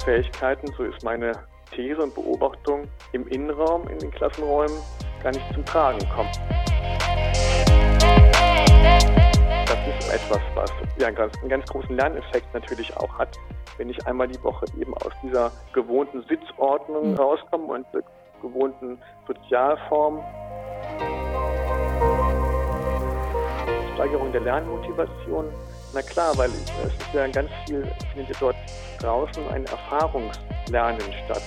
Fähigkeiten, so ist meine These und Beobachtung, im Innenraum, in den Klassenräumen gar nicht zum Tragen kommen. Das ist etwas, was einen ganz großen Lerneffekt natürlich auch hat, wenn ich einmal die Woche eben aus dieser gewohnten Sitzordnung rauskomme und der gewohnten Sozialform. Steigerung der Lernmotivation, na klar, weil es ist ja ganz viel, findet dort draußen ein Erfahrungslernen statt.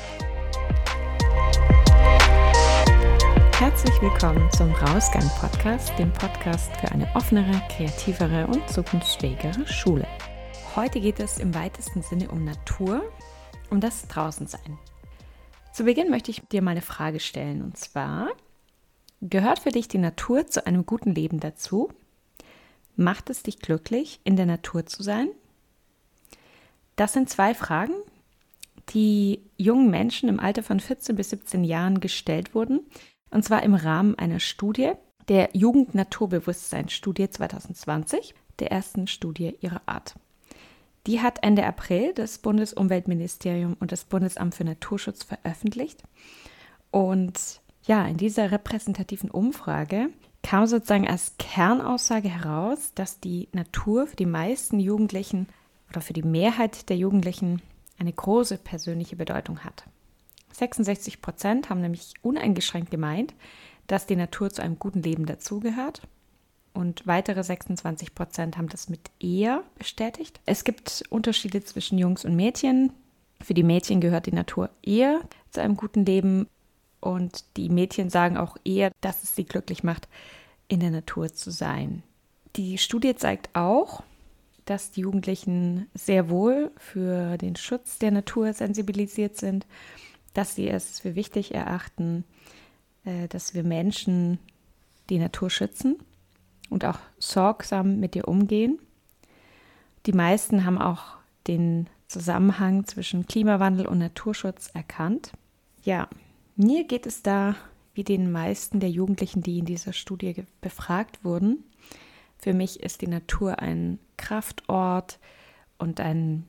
Herzlich willkommen zum Rausgang-Podcast, dem Podcast für eine offenere, kreativere und zukunftsfähigere Schule. Heute geht es im weitesten Sinne um Natur, um das Draußensein. Zu Beginn möchte ich dir mal eine Frage stellen, und zwar: Gehört für dich die Natur zu einem guten Leben dazu? Macht es dich glücklich, in der Natur zu sein? Das sind 2 Fragen, die jungen Menschen im Alter von 14 bis 17 Jahren gestellt wurden, und zwar im Rahmen einer Studie, der Jugend-Naturbewusstsein-Studie 2020, der ersten Studie ihrer Art. Die hat Ende April das Bundesumweltministerium und das Bundesamt für Naturschutz veröffentlicht. Und ja, in dieser repräsentativen Umfrage kam sozusagen als Kernaussage heraus, dass die Natur für die meisten Jugendlichen oder für die Mehrheit der Jugendlichen eine große persönliche Bedeutung hat. 66% haben nämlich uneingeschränkt gemeint, dass die Natur zu einem guten Leben dazugehört. Und weitere 26% haben das mit eher bestätigt. Es gibt Unterschiede zwischen Jungs und Mädchen. Für die Mädchen gehört die Natur eher zu einem guten Leben. Und die Mädchen sagen auch eher, dass es sie glücklich macht, in der Natur zu sein. Die Studie zeigt auch, dass die Jugendlichen sehr wohl für den Schutz der Natur sensibilisiert sind, dass sie es für wichtig erachten, dass wir Menschen die Natur schützen und auch sorgsam mit ihr umgehen. Die meisten haben auch den Zusammenhang zwischen Klimawandel und Naturschutz erkannt. Ja, mir geht es da wie den meisten der Jugendlichen, die in dieser Studie befragt wurden. Für mich ist die Natur ein Kraftort und ein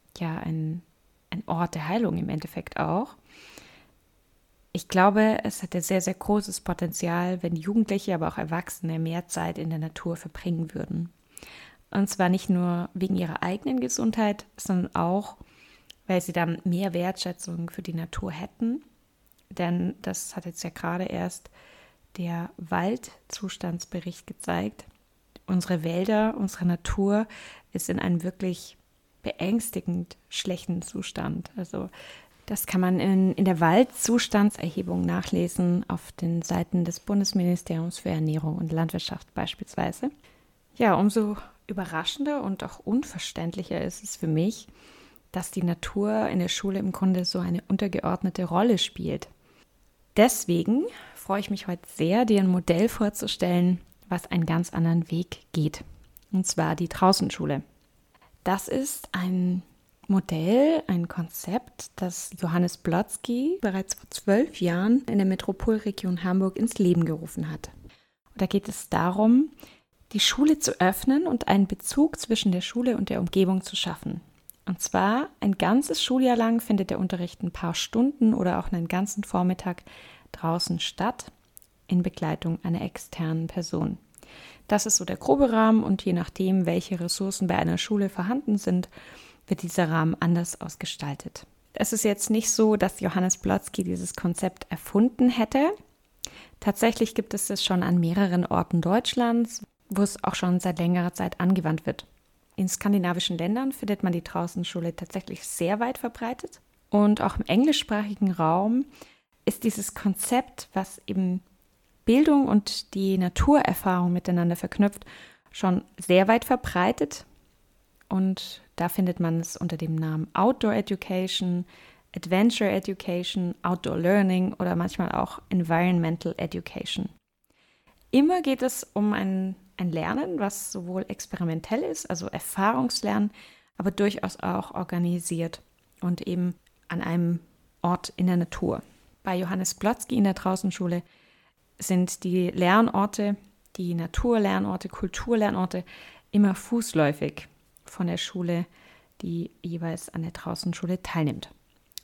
Ort der Heilung im Endeffekt auch. Ich glaube, es hätte sehr, sehr großes Potenzial, wenn Jugendliche, aber auch Erwachsene mehr Zeit in der Natur verbringen würden. Und zwar nicht nur wegen ihrer eigenen Gesundheit, sondern auch, weil sie dann mehr Wertschätzung für die Natur hätten. Denn das hat jetzt ja gerade erst der Waldzustandsbericht gezeigt. Unsere Wälder, unsere Natur ist in einem wirklich beängstigend schlechten Zustand. Also das kann man in der Waldzustandserhebung nachlesen auf den Seiten des Bundesministeriums für Ernährung und Landwirtschaft beispielsweise. Ja, umso überraschender und auch unverständlicher ist es für mich, dass die Natur in der Schule im Grunde so eine untergeordnete Rolle spielt. Deswegen freue ich mich heute sehr, dir ein Modell vorzustellen, was einen ganz anderen Weg geht. Und zwar die Draußenschule. Das ist ein Modell, ein Konzept, das Johannes Blotzky bereits vor 12 Jahren in der Metropolregion Hamburg ins Leben gerufen hat. Und da geht es darum, die Schule zu öffnen und einen Bezug zwischen der Schule und der Umgebung zu schaffen. Und zwar ein ganzes Schuljahr lang findet der Unterricht ein paar Stunden oder auch einen ganzen Vormittag draußen statt, in Begleitung einer externen Person. Das ist so der grobe Rahmen, und je nachdem, welche Ressourcen bei einer Schule vorhanden sind, wird dieser Rahmen anders ausgestaltet. Es ist jetzt nicht so, dass Johannes Blotzky dieses Konzept erfunden hätte. Tatsächlich gibt es es schon an mehreren Orten Deutschlands, wo es auch schon seit längerer Zeit angewandt wird. In skandinavischen Ländern findet man die Draußenschule tatsächlich sehr weit verbreitet. Und auch im englischsprachigen Raum ist dieses Konzept, was eben Bildung und die Naturerfahrung miteinander verknüpft, schon sehr weit verbreitet. Und da findet man es unter dem Namen Outdoor Education, Adventure Education, Outdoor Learning oder manchmal auch Environmental Education. Immer geht es um ein Lernen, was sowohl experimentell ist, also Erfahrungslernen, aber durchaus auch organisiert und eben an einem Ort in der Natur. Bei Johannes Blotzky in der Draußenschule sind die Lernorte, die Naturlernorte, Kulturlernorte immer fußläufig von der Schule, die jeweils an der Draußenschule teilnimmt.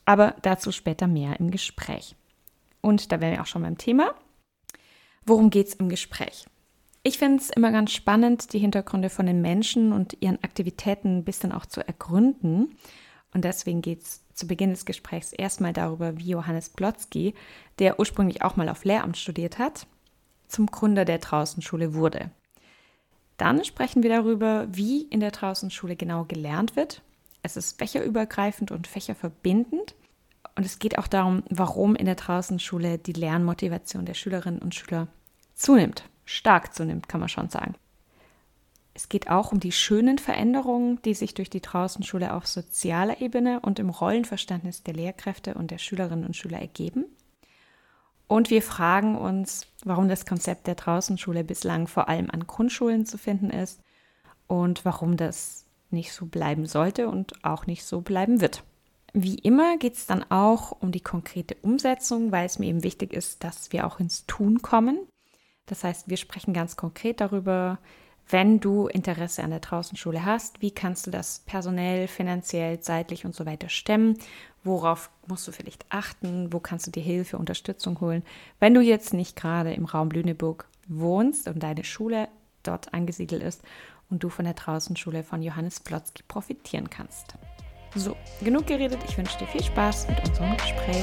Aber dazu später mehr im Gespräch. Und da wären wir auch schon beim Thema. Worum geht es im Gespräch? Ich finde es immer ganz spannend, die Hintergründe von den Menschen und ihren Aktivitäten ein bisschen auch zu ergründen. Und deswegen geht es zu Beginn des Gesprächs erstmal darüber, wie Johannes Plotzky, der ursprünglich auch mal auf Lehramt studiert hat, zum Gründer der Draußenschule wurde. Dann sprechen wir darüber, wie in der Draußenschule genau gelernt wird. Es ist fächerübergreifend und fächerverbindend. Und es geht auch darum, warum in der Draußenschule die Lernmotivation der Schülerinnen und Schüler zunimmt. Stark zunimmt, kann man schon sagen. Es geht auch um die schönen Veränderungen, die sich durch die Draußenschule auf sozialer Ebene und im Rollenverständnis der Lehrkräfte und der Schülerinnen und Schüler ergeben. Und wir fragen uns, warum das Konzept der Draußenschule bislang vor allem an Grundschulen zu finden ist und warum das nicht so bleiben sollte und auch nicht so bleiben wird. Wie immer geht es dann auch um die konkrete Umsetzung, weil es mir eben wichtig ist, dass wir auch ins Tun kommen. Das heißt, wir sprechen ganz konkret darüber, wenn du Interesse an der Draußenschule hast, wie kannst du das personell, finanziell, zeitlich und so weiter stemmen? Worauf musst du vielleicht achten? Wo kannst du dir Hilfe, Unterstützung holen? Wenn du jetzt nicht gerade im Raum Lüneburg wohnst und deine Schule dort angesiedelt ist und du von der Draußenschule von Johannes Plotzky profitieren kannst. So, genug geredet. Ich wünsche dir viel Spaß mit unserem Gespräch.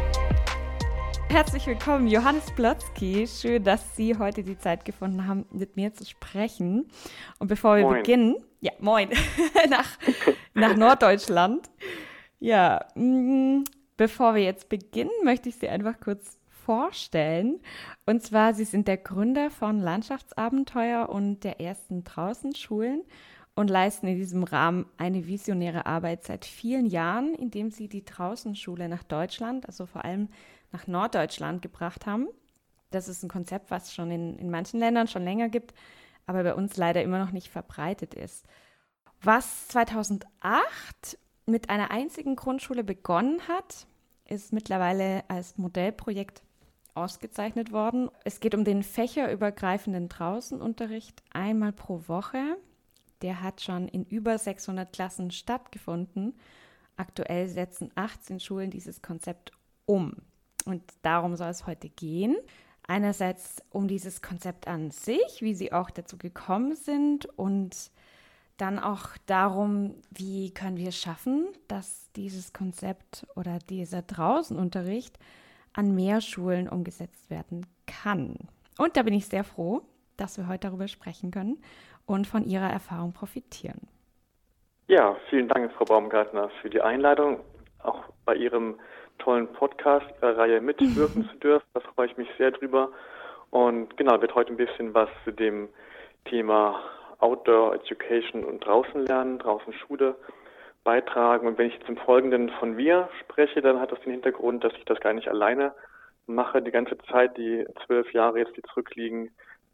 Herzlich willkommen, Johannes Plotzky. Schön, dass Sie heute die Zeit gefunden haben, mit mir zu sprechen. Und bevor wir beginnen, moin, nach Norddeutschland. Ja, bevor wir jetzt beginnen, möchte ich Sie einfach kurz vorstellen. Und zwar, Sie sind der Gründer von Landschaftsabenteuer und der ersten Draußenschulen und leisten in diesem Rahmen eine visionäre Arbeit seit vielen Jahren, indem Sie die Draußenschule nach Deutschland, also vor allem nach Norddeutschland gebracht haben. Das ist ein Konzept, was es schon in manchen Ländern schon länger gibt, aber bei uns leider immer noch nicht verbreitet ist. Was 2008 mit einer einzigen Grundschule begonnen hat, ist mittlerweile als Modellprojekt ausgezeichnet worden. Es geht um den fächerübergreifenden Draußenunterricht einmal pro Woche. Der hat schon in über 600 Klassen stattgefunden. Aktuell setzen 18 Schulen dieses Konzept um. Und darum soll es heute gehen. Einerseits um dieses Konzept an sich, wie Sie auch dazu gekommen sind und dann auch darum, wie können wir es schaffen, dass dieses Konzept oder dieser Draußenunterricht an mehr Schulen umgesetzt werden kann. Und da bin ich sehr froh, dass wir heute darüber sprechen können und von Ihrer Erfahrung profitieren. Ja, vielen Dank, Frau Baumgartner, für die Einladung, auch bei Ihrem tollen Podcast, Ihrer Reihe mitwirken zu dürfen. Da freue ich mich sehr drüber. Und genau, wird heute ein bisschen was zu dem Thema Outdoor Education und draußen lernen, draußen Schule beitragen. Und wenn ich jetzt im Folgenden von wir spreche, dann hat das den Hintergrund, dass ich das gar nicht alleine mache, die ganze Zeit, die 12 Jahre jetzt, die zurückliegen,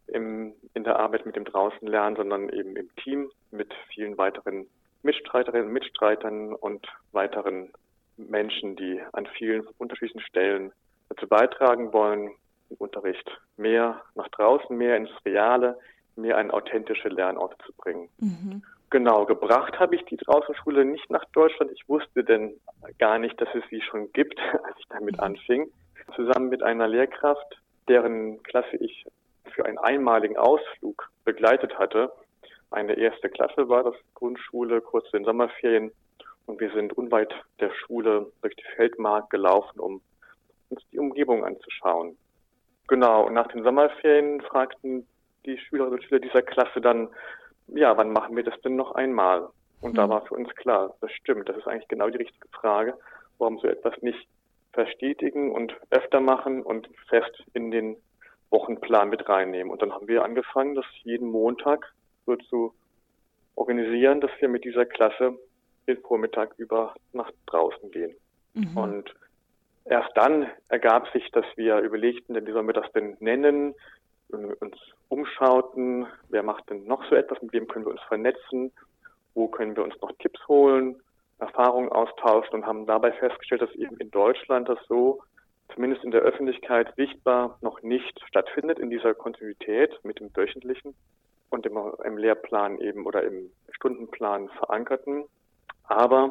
in der Arbeit mit dem draußen lernen, sondern eben im Team mit vielen weiteren Mitstreiterinnen und Mitstreitern und weiteren Menschen, die an vielen unterschiedlichen Stellen dazu beitragen wollen, den Unterricht mehr nach draußen, mehr ins Reale, mehr an authentische Lernorte zu bringen. Mhm. Genau, gebracht habe ich die Draußenschule nicht nach Deutschland. Ich wusste denn gar nicht, dass es sie schon gibt, als ich damit anfing. Zusammen mit einer Lehrkraft, deren Klasse ich für einen einmaligen Ausflug begleitet hatte. Eine erste Klasse war das, Grundschule, kurz in den Sommerferien. Und wir sind unweit der Schule durch die Feldmark gelaufen, um uns die Umgebung anzuschauen. Genau, und nach den Sommerferien fragten die Schülerinnen und Schüler dieser Klasse dann, ja, wann machen wir das denn noch einmal? Und da war für uns klar, das stimmt, das ist eigentlich genau die richtige Frage, warum so etwas nicht verstetigen und öfter machen und fest in den Wochenplan mit reinnehmen. Und dann haben wir angefangen, das jeden Montag so zu organisieren, dass wir mit dieser Klasse den Vormittag über nach draußen gehen. Mhm. Und erst dann ergab sich, dass wir überlegten, wie sollen wir das denn nennen, uns umschauten, wer macht denn noch so etwas, mit wem können wir uns vernetzen, wo können wir uns noch Tipps holen, Erfahrungen austauschen und haben dabei festgestellt, dass eben in Deutschland das so, zumindest in der Öffentlichkeit sichtbar, noch nicht stattfindet in dieser Kontinuität mit dem wöchentlichen und im Lehrplan eben oder im Stundenplan verankerten. Aber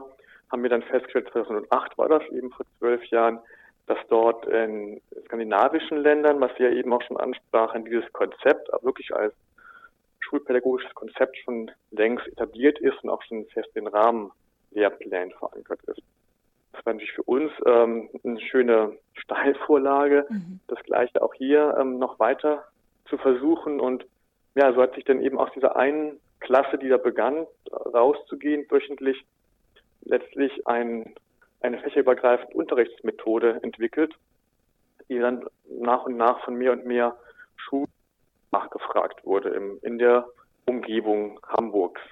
haben wir dann festgestellt, 2008 war das eben vor 12 Jahren, dass dort in skandinavischen Ländern, was Sie ja eben auch schon ansprachen, dieses Konzept auch wirklich als schulpädagogisches Konzept schon längst etabliert ist und auch schon fest in Rahmenlehrplänen verankert ist. Das war natürlich für uns eine schöne Steilvorlage, das Gleiche auch hier noch weiter zu versuchen. Und ja, so hat sich dann eben aus dieser einen Klasse, die da begann, rauszugehen, wöchentlich letztlich eine fächerübergreifende Unterrichtsmethode entwickelt, die dann nach und nach von mehr und mehr Schulen nachgefragt wurde in der Umgebung Hamburgs.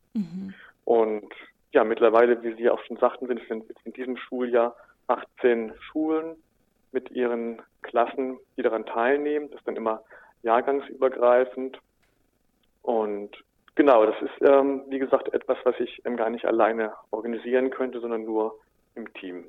Und ja, mittlerweile, wie Sie auch schon sagten, sind es in diesem Schuljahr 18 Schulen mit ihren Klassen, die daran teilnehmen. Das ist dann immer jahrgangsübergreifend. Und genau, das ist, wie gesagt, etwas, was ich gar nicht alleine organisieren könnte, sondern nur im Team.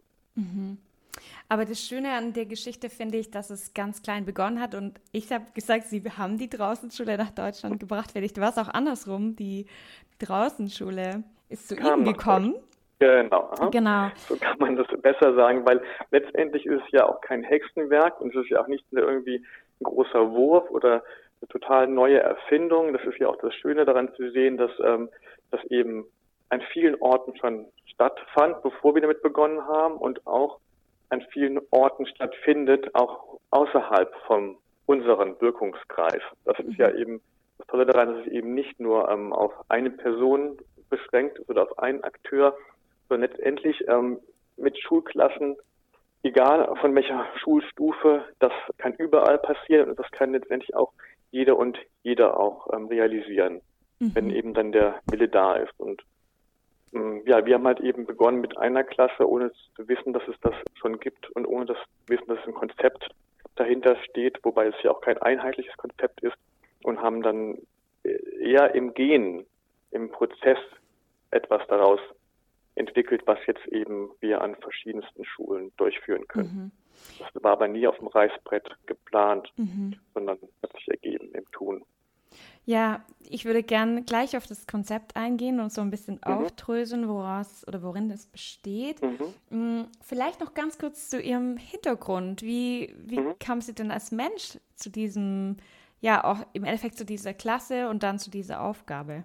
Aber das Schöne an der Geschichte finde ich, dass es ganz klein begonnen hat. Und ich habe gesagt, Sie haben die Draußenschule nach Deutschland gebracht. Vielleicht war es auch andersrum. Die Draußenschule ist zu Ihnen gekommen. Genau. Genau. So kann man das besser sagen, weil letztendlich ist es ja auch kein Hexenwerk und es ist ja auch nicht irgendwie ein großer Wurf oder eine total neue Erfindung. Das ist ja auch das Schöne daran zu sehen, dass das eben an vielen Orten schon stattfand, bevor wir damit begonnen haben und auch an vielen Orten stattfindet, auch außerhalb von unserem Wirkungskreis. Das ist ja eben das Tolle daran, dass es eben nicht nur auf eine Person beschränkt ist oder auf einen Akteur, sondern letztendlich mit Schulklassen, egal von welcher Schulstufe, das kann überall passieren und das kann letztendlich auch jede und jeder auch realisieren, wenn eben dann der Wille da ist. Und ja, wir haben halt eben begonnen mit einer Klasse, ohne zu wissen, dass es das schon gibt und ohne das Wissen, dass ein Konzept dahinter steht, wobei es ja auch kein einheitliches Konzept ist, und haben dann eher im Gehen, im Prozess etwas daraus entwickelt, was jetzt eben wir an verschiedensten Schulen durchführen können. Das war aber nie auf dem Reißbrett geplant, sondern hat sich ergeben im Tun. Ja, ich würde gerne gleich auf das Konzept eingehen und so ein bisschen aufdröseln, worin es besteht. Vielleicht noch ganz kurz zu Ihrem Hintergrund. Wie kamen Sie denn als Mensch zu diesem, ja, auch im Endeffekt zu dieser Klasse und dann zu dieser Aufgabe?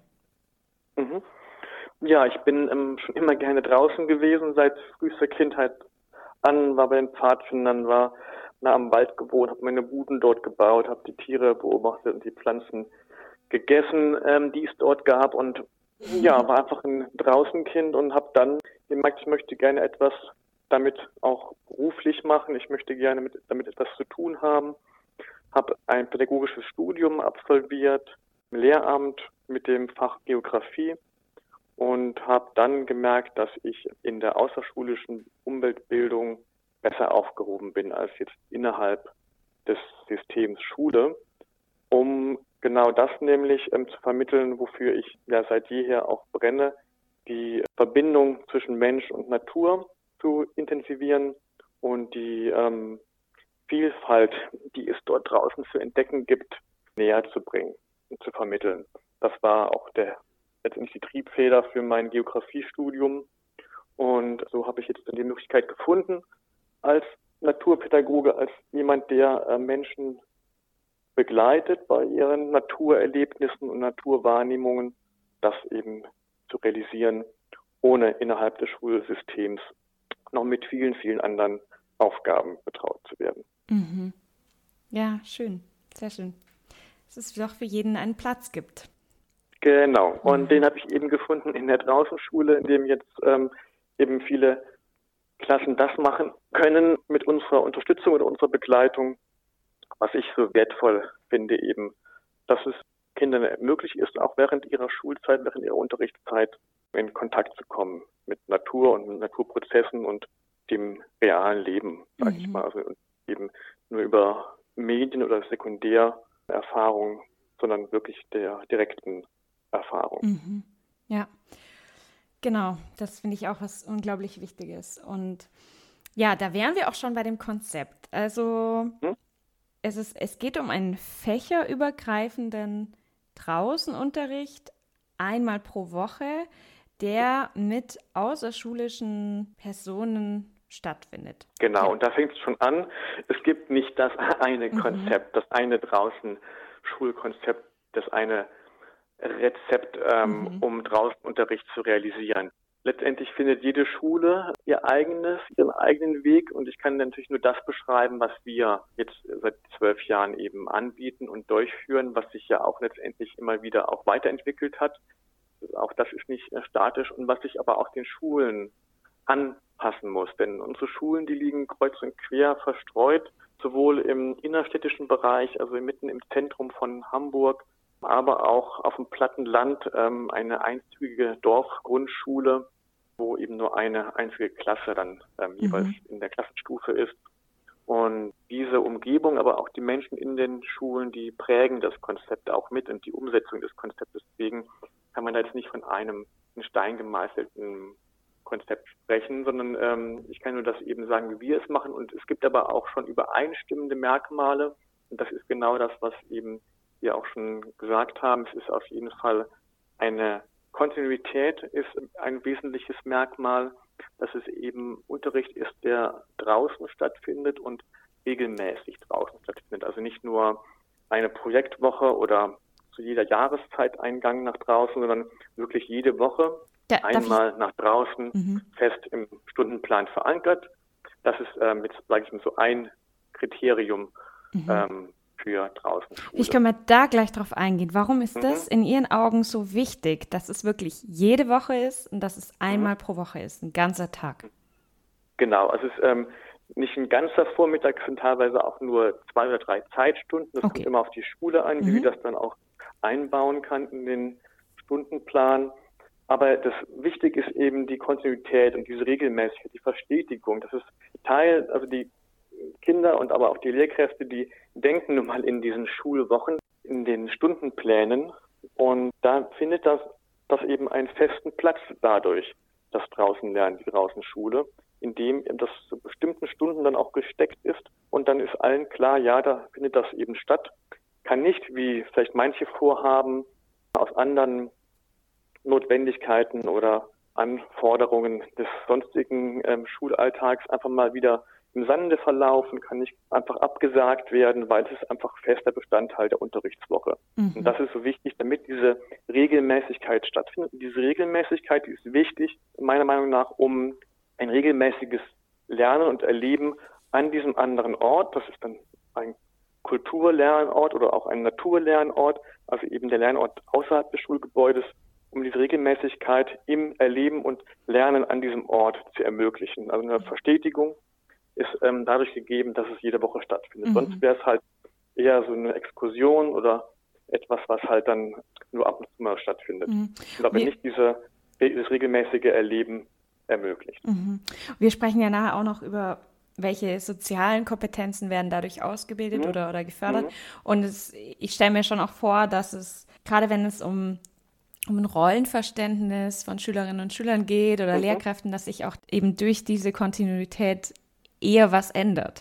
Ja, ich bin schon immer gerne draußen gewesen, seit frühester Kindheit an, war bei den Pfadfindern, war nah am Wald gewohnt, habe meine Buden dort gebaut, habe die Tiere beobachtet und die Pflanzen gegessen, die es dort gab, und ja, war einfach ein Draußenkind und habe dann gemerkt, ich möchte gerne etwas damit auch beruflich machen, ich möchte gerne damit etwas zu tun haben, habe ein pädagogisches Studium absolviert, im Lehramt mit dem Fach Geografie, und habe dann gemerkt, dass ich in der außerschulischen Umweltbildung besser aufgehoben bin als jetzt innerhalb des Systems Schule, um genau das nämlich zu vermitteln, wofür ich ja seit jeher auch brenne, die Verbindung zwischen Mensch und Natur zu intensivieren und die Vielfalt, die es dort draußen zu entdecken gibt, näher zu bringen und zu vermitteln. Das war auch letztendlich die Triebfeder für mein Geografiestudium, und so habe ich jetzt die Möglichkeit gefunden, als Naturpädagoge, als jemand, der Menschen begleitet bei ihren Naturerlebnissen und Naturwahrnehmungen, das eben zu realisieren, ohne innerhalb des Schulsystems noch mit vielen, vielen anderen Aufgaben betraut zu werden. Ja, schön, sehr schön. Dass es doch für jeden einen Platz gibt. Genau, und den habe ich eben gefunden in der Draußenschule, in dem jetzt eben viele Klassen das machen können mit unserer Unterstützung oder unserer Begleitung, was ich so wertvoll finde, eben, dass es Kindern möglich ist, auch während ihrer Schulzeit, während ihrer Unterrichtszeit in Kontakt zu kommen mit Natur und mit Naturprozessen und dem realen Leben, sage ich mal, also eben nur über Medien oder Sekundärerfahrung, sondern wirklich der direkten Erfahrung. Ja, genau, das finde ich auch was unglaublich Wichtiges. Und ja, da wären wir auch schon bei dem Konzept. Also es geht um einen fächerübergreifenden Draußenunterricht einmal pro Woche, der mit außerschulischen Personen stattfindet. Genau, Okay. und da fängt es schon an. Es gibt nicht das eine Konzept, das eine draußen Schulkonzept, das eine Rezept, um draußen Unterricht zu realisieren. Letztendlich findet jede Schule ihren eigenen Weg, und ich kann natürlich nur das beschreiben, was wir jetzt seit 12 Jahren eben anbieten und durchführen, was sich ja auch letztendlich immer wieder auch weiterentwickelt hat. Auch das ist nicht statisch, und was sich aber auch den Schulen anpassen muss. Denn unsere Schulen, die liegen kreuz und quer verstreut, sowohl im innerstädtischen Bereich, also mitten im Zentrum von Hamburg, aber auch auf dem platten Land, eine einzügige Dorfgrundschule, wo eben nur eine einzige Klasse dann jeweils in der Klassenstufe ist. Und diese Umgebung, aber auch die Menschen in den Schulen, die prägen das Konzept auch mit und die Umsetzung des Konzeptes. Deswegen kann man da jetzt nicht von einem in Stein gemeißelten Konzept sprechen, sondern ich kann nur das eben sagen, wie wir es machen. Und es gibt aber auch schon übereinstimmende Merkmale. Und das ist genau das, was eben wir auch schon gesagt haben. Es ist auf jeden Fall eine Kontinuität, ist ein wesentliches Merkmal, dass es eben Unterricht ist, der draußen stattfindet und regelmäßig draußen stattfindet. Also nicht nur eine Projektwoche oder zu jeder Jahreszeit ein Gang nach draußen, sondern wirklich jede Woche einmal nach draußen, fest im Stundenplan verankert. Das ist sage ich mal, so ein Kriterium für draußen Schule. Ich kann mal da gleich drauf eingehen. Warum ist das in Ihren Augen so wichtig, dass es wirklich jede Woche ist und dass es einmal pro Woche ist, ein ganzer Tag? Genau, also es ist nicht ein ganzer Vormittag, es sind teilweise auch nur 2 oder 3 Zeitstunden. Das kommt immer auf die Schule an, wie das dann auch einbauen kann in den Stundenplan. Aber das Wichtige ist eben die Kontinuität und diese Regelmäßigkeit, die Verstetigung. Das ist Teil, also die Kinder und aber auch die Lehrkräfte, die denken nun mal in diesen Schulwochen, in den Stundenplänen, und da findet das eben einen festen Platz dadurch, das Draußenlernen, die Draußenschule, in dem das zu bestimmten Stunden dann auch gesteckt ist, und dann ist allen klar, ja, da findet das eben statt. Kann nicht, wie vielleicht manche vorhaben, aus anderen Notwendigkeiten oder Anforderungen des sonstigen Schulalltags einfach mal wieder im Sande verlaufen, kann nicht einfach abgesagt werden, weil es ist einfach fester Bestandteil der Unterrichtswoche. Und das ist so wichtig, damit diese Regelmäßigkeit stattfindet. Und diese Regelmäßigkeit, die ist wichtig, meiner Meinung nach, um ein regelmäßiges Lernen und Erleben an diesem anderen Ort, das ist dann ein Kulturlernort oder auch ein Naturlernort, also eben der Lernort außerhalb des Schulgebäudes, um diese Regelmäßigkeit im Erleben und Lernen an diesem Ort zu ermöglichen. Also eine Verstetigung ist dadurch gegeben, dass es jede Woche stattfindet. Sonst wäre es halt eher so eine Exkursion oder etwas, was halt dann nur ab und zu mal stattfindet. Und aber nicht dieses regelmäßige Erleben ermöglicht. Wir sprechen ja nachher auch noch über, welche sozialen Kompetenzen werden dadurch ausgebildet oder gefördert. Und ich stelle mir schon auch vor, dass es, gerade wenn es um ein Rollenverständnis von Schülerinnen und Schülern geht oder Lehrkräften, dass sich auch eben durch diese Kontinuität eher was ändert.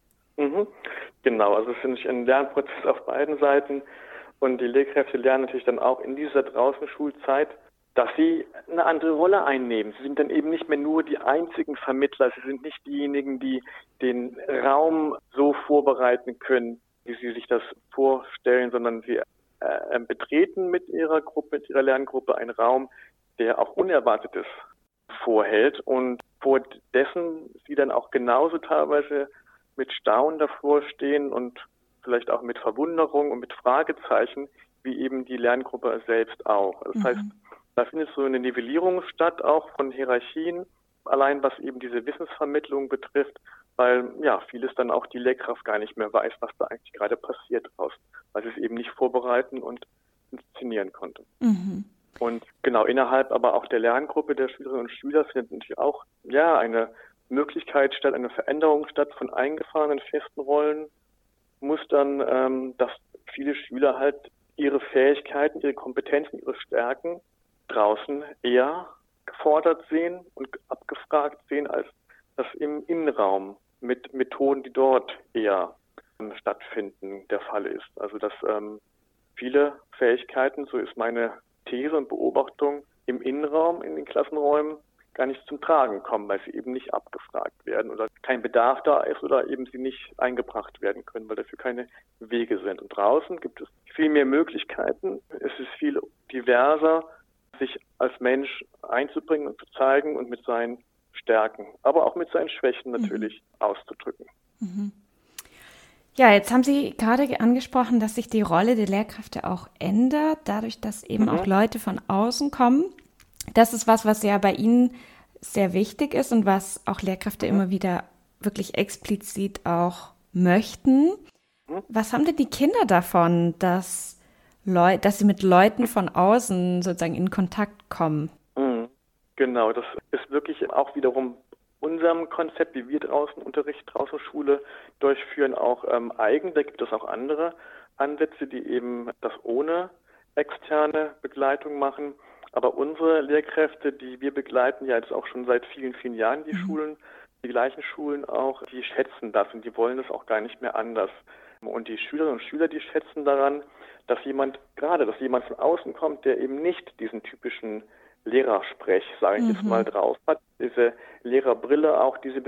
Genau, also es ist ein Lernprozess auf beiden Seiten, und die Lehrkräfte lernen natürlich dann auch in dieser Draußenschulzeit, dass sie eine andere Rolle einnehmen. Sie sind dann eben nicht mehr nur die einzigen Vermittler, sie sind nicht diejenigen, die den Raum so vorbereiten können, wie sie sich das vorstellen, sondern sie betreten mit ihrer Gruppe, mit ihrer Lerngruppe einen Raum, der auch Unerwartetes vorhält, und vor dessen sie dann auch genauso teilweise mit Staunen davor stehen und vielleicht auch mit Verwunderung und mit Fragezeichen, wie eben die Lerngruppe selbst auch. Das heißt, da findet so eine Nivellierung statt, auch von Hierarchien, allein was eben diese Wissensvermittlung betrifft, weil ja vieles dann auch die Lehrkraft gar nicht mehr weiß, was da eigentlich gerade passiert draußen, weil sie es eben nicht vorbereiten und inszenieren konnte. Und genau, innerhalb aber auch der Lerngruppe der Schülerinnen und Schüler findet natürlich auch eine Möglichkeit statt, eine Veränderung statt von eingefahrenen festen Rollenmustern, dass viele Schüler halt ihre Fähigkeiten, ihre Kompetenzen, ihre Stärken draußen eher gefordert sehen und abgefragt sehen, als das im Innenraum mit Methoden, die dort eher stattfinden, der Fall ist. Also dass viele Fähigkeiten, so ist meine These und Beobachtung, im Innenraum, in den Klassenräumen gar nicht zum Tragen kommen, weil sie eben nicht abgefragt werden oder kein Bedarf da ist oder eben sie nicht eingebracht werden können, weil dafür keine Wege sind. Und draußen gibt es viel mehr Möglichkeiten. Es ist viel diverser, sich als Mensch einzubringen und zu zeigen und mit seinen Stärken, aber auch mit seinen Schwächen natürlich auszudrücken. Ja, jetzt haben Sie gerade angesprochen, dass sich die Rolle der Lehrkräfte auch ändert, dadurch, dass eben auch Leute von außen kommen. Das ist was ja bei Ihnen sehr wichtig ist und was auch Lehrkräfte immer wieder wirklich explizit auch möchten. Was haben denn die Kinder davon, dass sie mit Leuten von außen sozusagen in Kontakt kommen? Genau, das ist wirklich auch wiederum unserem Konzept, wie wir draußen Unterricht, draußen Schule durchführen, auch eigen. Da gibt es auch andere Ansätze, die eben das ohne externe Begleitung machen. Aber unsere Lehrkräfte, die wir begleiten, ja jetzt auch schon seit vielen, vielen Jahren die Schulen, die gleichen Schulen auch, die schätzen das und die wollen das auch gar nicht mehr anders. Und die Schülerinnen und Schüler, die schätzen daran, dass jemand von außen kommt, der eben nicht diesen typischen Lehrersprech, sage ich jetzt mal, drauf hat, diese Lehrerbrille, auch diese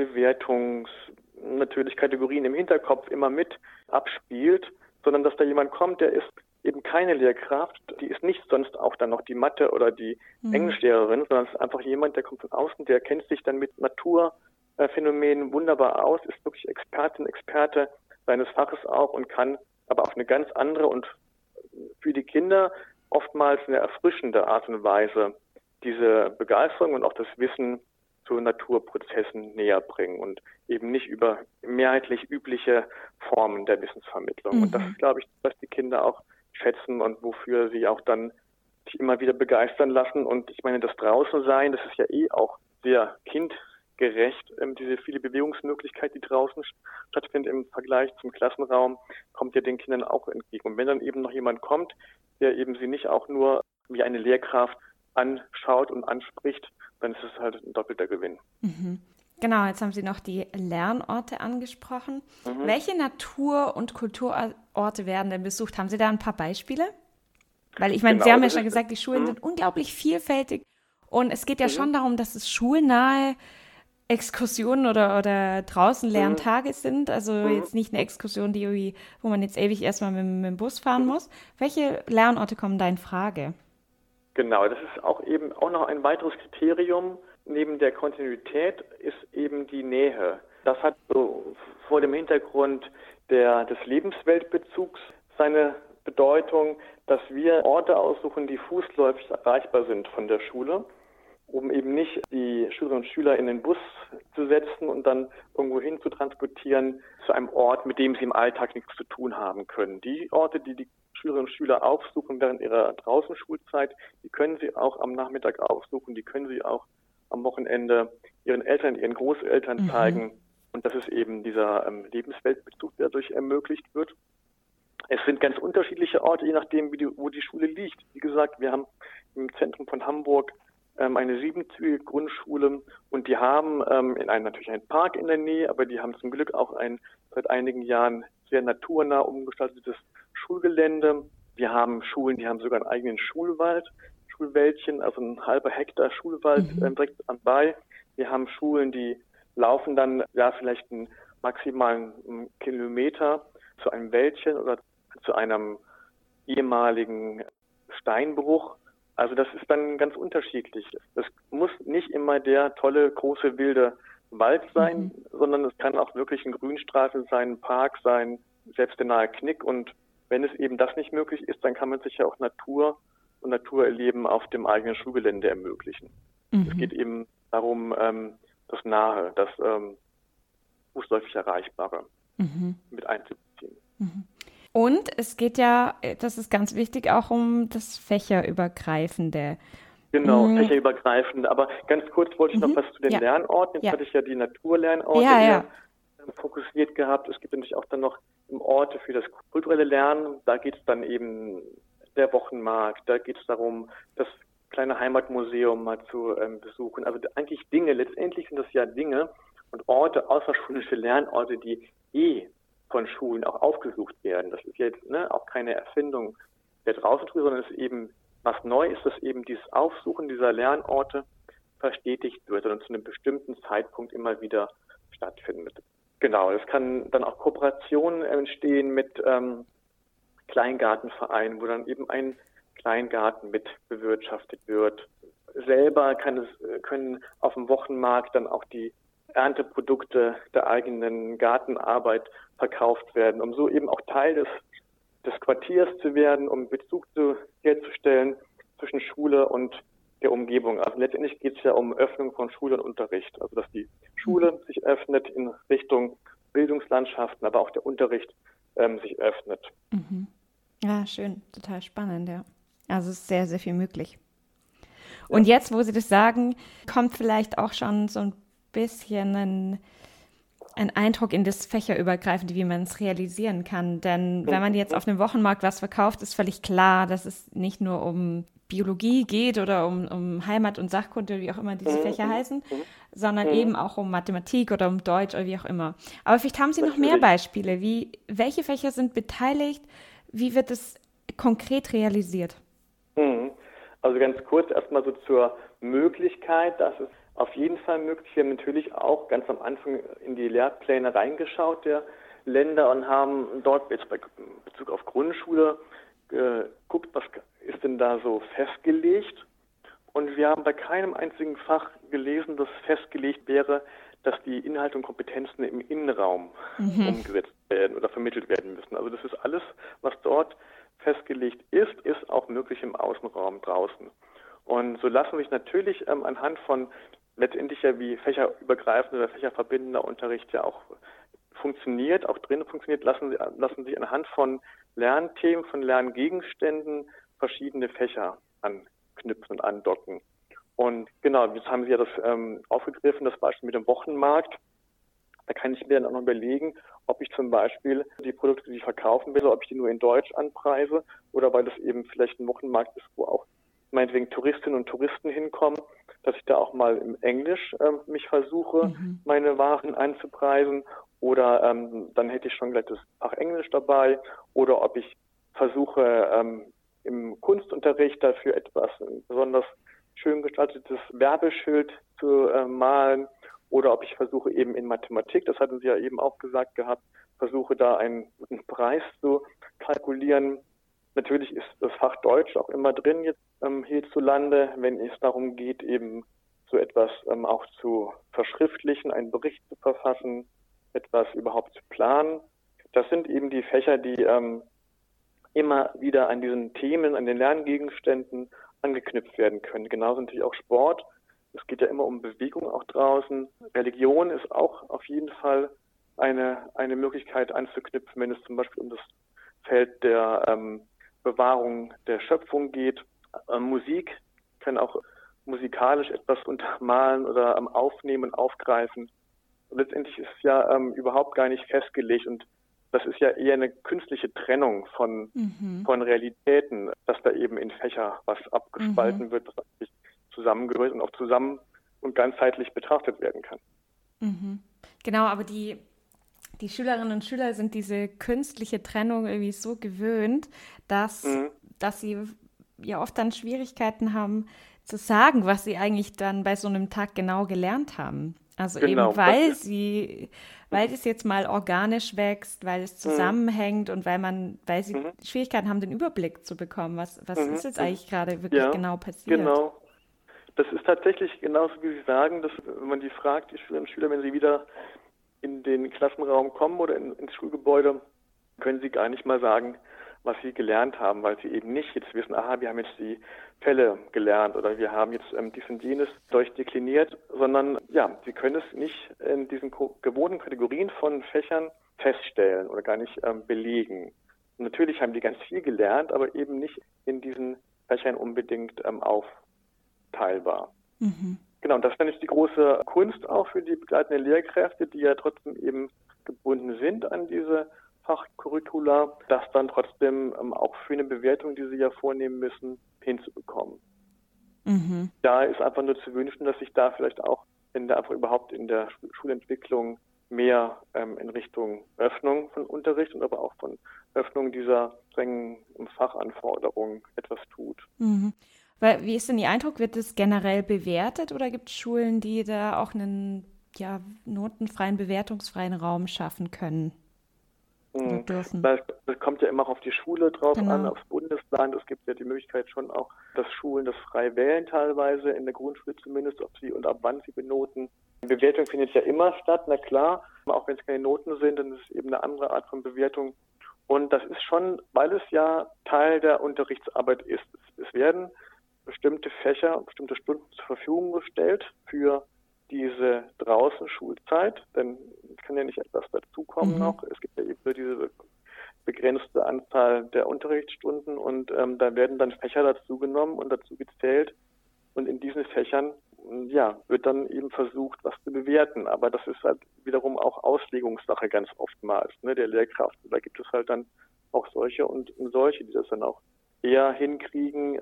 natürlich Kategorien im Hinterkopf immer mit abspielt, sondern dass da jemand kommt, der ist eben keine Lehrkraft, die ist nicht sonst auch dann noch die Mathe- oder die Englischlehrerin, sondern es ist einfach jemand, der kommt von außen, der kennt sich dann mit Naturphänomenen wunderbar aus, ist wirklich Experte seines Faches auch und kann aber auf eine ganz andere und für die Kinder oftmals eine erfrischende Art und Weise diese Begeisterung und auch das Wissen zu Naturprozessen näher bringen und eben nicht über mehrheitlich übliche Formen der Wissensvermittlung. Und das ist, glaube ich, was die Kinder auch schätzen und wofür sie auch dann sich immer wieder begeistern lassen. Und ich meine, das Draußensein, das ist ja auch sehr kindgerecht. Diese viele Bewegungsmöglichkeit, die draußen stattfindet im Vergleich zum Klassenraum, kommt ja den Kindern auch entgegen. Und wenn dann eben noch jemand kommt, der eben sie nicht auch nur wie eine Lehrkraft anschaut und anspricht, dann ist es halt ein doppelter Gewinn. Genau, jetzt haben Sie noch die Lernorte angesprochen. Welche Natur- und Kulturorte werden denn besucht? Haben Sie da ein paar Beispiele? Weil ich meine, Genau, Sie haben ja schon gesagt, die Schulen sind unglaublich vielfältig und es geht ja schon darum, dass es schulnahe Exkursionen oder draußen Lerntage sind. Also jetzt nicht eine Exkursion, wo man jetzt ewig erstmal mit dem Bus fahren muss. Welche Lernorte kommen da in Frage? Genau, das ist auch noch ein weiteres Kriterium neben der Kontinuität ist eben die Nähe. Das hat so vor dem Hintergrund des Lebensweltbezugs seine Bedeutung, dass wir Orte aussuchen, die fußläufig erreichbar sind von der Schule, um eben nicht die Schülerinnen und Schüler in den Bus zu setzen und dann irgendwo hin zu transportieren zu einem Ort, mit dem sie im Alltag nichts zu tun haben können. Die Orte, die die Schülerinnen und Schüler aufsuchen während ihrer Draußenschulzeit, die können sie auch am Nachmittag aufsuchen, die können sie auch am Wochenende ihren Eltern, ihren Großeltern zeigen. Und das ist eben dieser Lebensweltbezug, der dadurch ermöglicht wird. Es sind ganz unterschiedliche Orte, je nachdem, wo die Schule liegt. Wie gesagt, wir haben im Zentrum von Hamburg eine 7-zügige Grundschule und die haben natürlich einen Park in der Nähe, aber die haben zum Glück auch ein seit einigen Jahren sehr naturnah umgestaltetes Schulgelände. Wir haben Schulen, die haben sogar einen eigenen Schulwäldchen, also ein halber Hektar Schulwald direkt anbei. Wir haben Schulen, die laufen dann vielleicht einen maximalen Kilometer zu einem Wäldchen oder zu einem ehemaligen Steinbruch. Also das ist dann ganz unterschiedlich. Das muss nicht immer der tolle, große, wilde Wald sein, sondern es kann auch wirklich ein Grünstreifen sein, ein Park sein, selbst der nahe Knick. Und wenn es eben das nicht möglich ist, dann kann man sich ja auch Natur und Naturerleben auf dem eigenen Schulgelände ermöglichen. Es geht eben darum, das Nahe, das fußläufig Erreichbare mit einzubeziehen. Und es geht ja, das ist ganz wichtig, auch um das Fächerübergreifende. Genau, fächerübergreifend. Aber ganz kurz wollte ich noch was zu den Lernorten. Jetzt hatte ich ja die Naturlernorte fokussiert gehabt. Es gibt natürlich auch dann noch Orte für das kulturelle Lernen. Da geht es dann eben der Wochenmarkt, da geht es darum, das kleine Heimatmuseum mal zu besuchen. Also eigentlich letztendlich sind das ja Dinge und Orte, außerschulische Lernorte, die von Schulen auch aufgesucht werden. Das ist jetzt auch keine Erfindung der Draußenschule, sondern es ist eben Was neu ist, dass eben dieses Aufsuchen dieser Lernorte verstetigt wird und zu einem bestimmten Zeitpunkt immer wieder stattfindet. Genau, es kann dann auch Kooperationen entstehen mit Kleingartenvereinen, wo dann eben ein Kleingarten mit bewirtschaftet wird. Selber können auf dem Wochenmarkt dann auch die Ernteprodukte der eigenen Gartenarbeit verkauft werden, um so eben auch Teil des Quartiers zu werden, um Bezug herzustellen zwischen Schule und der Umgebung. Also letztendlich geht es ja um Öffnung von Schule und Unterricht. Also dass die Schule sich öffnet in Richtung Bildungslandschaften, aber auch der Unterricht sich öffnet. Mhm. Ja, schön, total spannend, ja. Also es ist sehr, sehr viel möglich. Und jetzt, wo Sie das sagen, kommt vielleicht auch schon so ein bisschen ein Eindruck in das Fächerübergreifende, wie man es realisieren kann. Denn wenn man jetzt auf einem Wochenmarkt was verkauft, ist völlig klar, dass es nicht nur um Biologie geht oder um Heimat und Sachkunde, wie auch immer diese Fächer heißen, sondern eben auch um Mathematik oder um Deutsch oder wie auch immer. Aber vielleicht haben Sie noch mehr Beispiele. Welche Fächer sind beteiligt? Wie wird es konkret realisiert? Also ganz kurz erstmal so zur Möglichkeit, dass es auf jeden Fall möglich. Wir haben natürlich auch ganz am Anfang in die Lehrpläne reingeschaut der Länder und haben dort jetzt bei Bezug auf Grundschule geguckt, was ist denn da so festgelegt. Und wir haben bei keinem einzigen Fach gelesen, dass festgelegt wäre, dass die Inhalte und Kompetenzen im Innenraum umgesetzt werden oder vermittelt werden müssen. Also das ist alles, was dort festgelegt ist auch möglich im Außenraum draußen. Und so lassen sich natürlich anhand von letztendlich ja wie fächerübergreifender oder fächerverbindender Unterricht ja auch funktioniert, auch drinnen funktioniert, lassen sich anhand von Lernthemen, von Lerngegenständen verschiedene Fächer anknüpfen und andocken. Und genau, jetzt haben Sie ja das aufgegriffen, das Beispiel mit dem Wochenmarkt. Da kann ich mir dann auch noch überlegen, ob ich zum Beispiel die Produkte, die ich verkaufen will, ob ich die nur in Deutsch anpreise oder weil das eben vielleicht ein Wochenmarkt ist, wo auch meinetwegen Touristinnen und Touristen hinkommen, dass ich da auch mal im Englisch mich versuche, meine Waren anzupreisen oder dann hätte ich schon gleich das Fach Englisch dabei oder ob ich versuche, im Kunstunterricht dafür etwas besonders schön gestaltetes Werbeschild zu malen oder ob ich versuche eben in Mathematik, das hatten Sie ja eben auch gesagt gehabt, versuche da einen Preis zu kalkulieren. Natürlich ist das Fach Deutsch auch immer drin jetzt hierzulande, wenn es darum geht, eben so etwas auch zu verschriftlichen, einen Bericht zu verfassen, etwas überhaupt zu planen. Das sind eben die Fächer, die immer wieder an diesen Themen, an den Lerngegenständen angeknüpft werden können. Genauso natürlich auch Sport. Es geht ja immer um Bewegung auch draußen. Religion ist auch auf jeden Fall eine Möglichkeit anzuknüpfen, wenn es zum Beispiel um das Feld der Bewahrung der Schöpfung geht. Musik kann auch musikalisch etwas untermalen oder aufnehmen und aufgreifen. Und letztendlich ist es ja überhaupt gar nicht festgelegt und das ist ja eher eine künstliche Trennung von Realitäten, dass da eben in Fächer was abgespalten wird, was sich zusammengehört und auch zusammen und ganzheitlich betrachtet werden kann. Genau, aber die Schülerinnen und Schüler sind diese künstliche Trennung irgendwie so gewöhnt, dass sie ja oft dann Schwierigkeiten haben zu sagen, was sie eigentlich dann bei so einem Tag genau gelernt haben. Also Genau, eben, weil es jetzt mal organisch wächst, weil es zusammenhängt und weil sie Schwierigkeiten haben, den Überblick zu bekommen. Was ist jetzt eigentlich gerade wirklich genau passiert? Genau. Das ist tatsächlich genauso, wie Sie sagen, dass wenn man die fragt, die Schülerinnen und Schüler, wenn sie wieder in den Klassenraum kommen oder ins Schulgebäude, können sie gar nicht mal sagen, was sie gelernt haben, weil sie eben nicht jetzt wissen, wir haben jetzt die Fälle gelernt oder wir haben jetzt dies und jenes durchdekliniert, sondern sie können es nicht in diesen gewohnten Kategorien von Fächern feststellen oder gar nicht belegen. Und natürlich haben die ganz viel gelernt, aber eben nicht in diesen Fächern unbedingt aufteilbar. Genau, und das ist dann die große Kunst auch für die begleitenden Lehrkräfte, die ja trotzdem eben gebunden sind an diese Fachcurricula, das dann trotzdem auch für eine Bewertung, die sie ja vornehmen müssen, hinzubekommen. Da ist einfach nur zu wünschen, dass sich da vielleicht auch überhaupt in der Schulentwicklung mehr in Richtung Öffnung von Unterricht und aber auch von Öffnung dieser strengen Fachanforderungen etwas tut. Mhm. Weil, wie ist denn Ihr Eindruck? Wird das generell bewertet oder gibt es Schulen, die da auch einen notenfreien, bewertungsfreien Raum schaffen können oder Mhm. dürfen? Das kommt ja immer auch auf die Schule drauf an, Genau. aufs Bundesland. Es gibt ja die Möglichkeit schon auch, dass Schulen das frei wählen teilweise, in der Grundschule zumindest, ob sie und ab wann sie benoten. Die Bewertung findet ja immer statt, na klar. Aber auch wenn es keine Noten sind, dann ist es eben eine andere Art von Bewertung. Und das ist schon, weil es ja Teil der Unterrichtsarbeit ist. Es werden bestimmte Fächer, bestimmte Stunden zur Verfügung gestellt für diese draußen Schulzeit, denn es kann ja nicht etwas dazukommen Mhm. noch. Es gibt ja eben nur diese begrenzte Anzahl der Unterrichtsstunden und da werden dann Fächer dazu genommen und dazu gezählt und in diesen Fächern wird dann eben versucht, was zu bewerten. Aber das ist halt wiederum auch Auslegungssache ganz oftmals, ne, der Lehrkraft. Und da gibt es halt dann auch solche und solche, die das dann auch eher hinkriegen,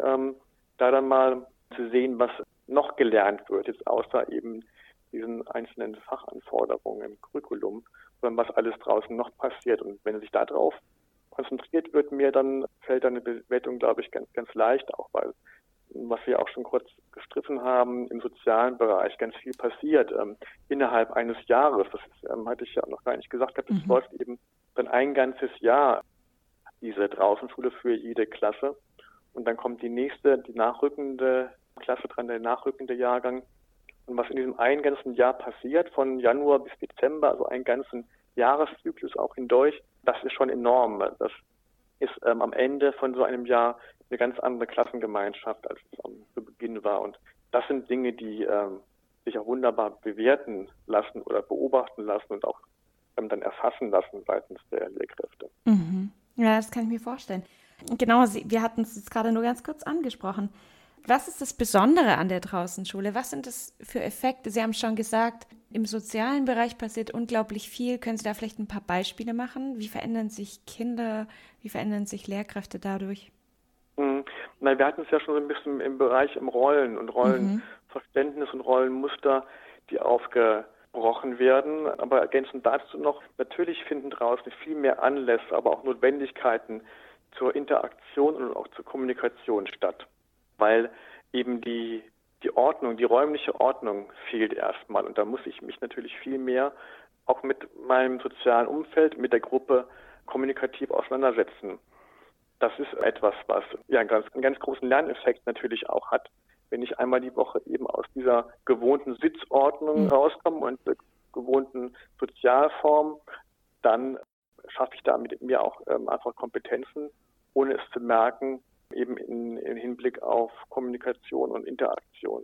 da dann mal zu sehen, was noch gelernt wird, jetzt außer eben diesen einzelnen Fachanforderungen im Curriculum, sondern was alles draußen noch passiert. Und wenn er sich darauf konzentriert wird, dann fällt eine Bewertung, glaube ich, ganz, ganz leicht, auch weil, was wir auch schon kurz gestriffen haben, im sozialen Bereich ganz viel passiert innerhalb eines Jahres. Das ist, hatte ich ja noch gar nicht gesagt, das Mhm. läuft eben dann ein ganzes Jahr, diese Draußenschule für jede Klasse. Und dann kommt die nachrückende Klasse dran, der nachrückende Jahrgang. Und was in diesem einen ganzen Jahr passiert, von Januar bis Dezember, also einen ganzen Jahreszyklus auch hindurch, das ist schon enorm. Das ist am Ende von so einem Jahr eine ganz andere Klassengemeinschaft, als es zu Beginn war. Und das sind Dinge, die sich auch wunderbar bewerten lassen oder beobachten lassen und auch dann erfassen lassen seitens der Lehrkräfte. Mhm. Ja, das kann ich mir vorstellen. Genau, wir hatten es jetzt gerade nur ganz kurz angesprochen. Was ist das Besondere an der Draußenschule? Was sind das für Effekte? Sie haben schon gesagt, im sozialen Bereich passiert unglaublich viel. Können Sie da vielleicht ein paar Beispiele machen? Wie verändern sich Kinder? Wie verändern sich Lehrkräfte dadurch? Mhm. Na, wir hatten es ja schon so ein bisschen im Bereich im Rollen und Mhm. Rollenverständnis und Rollenmuster, die aufgebrochen werden. Aber ergänzend dazu noch, natürlich finden draußen viel mehr Anlässe, aber auch Notwendigkeiten zur Interaktion und auch zur Kommunikation statt. Weil eben die Ordnung, die räumliche Ordnung fehlt erstmal. Und da muss ich mich natürlich viel mehr auch mit meinem sozialen Umfeld, mit der Gruppe kommunikativ auseinandersetzen. Das ist etwas, was ja einen ganz großen Lerneffekt natürlich auch hat, wenn ich einmal die Woche eben aus dieser gewohnten Sitzordnung Mhm. rauskomme und der gewohnten Sozialform, dann schaffe ich damit mir auch einfach Kompetenzen, ohne es zu merken, eben in Hinblick auf Kommunikation und Interaktion.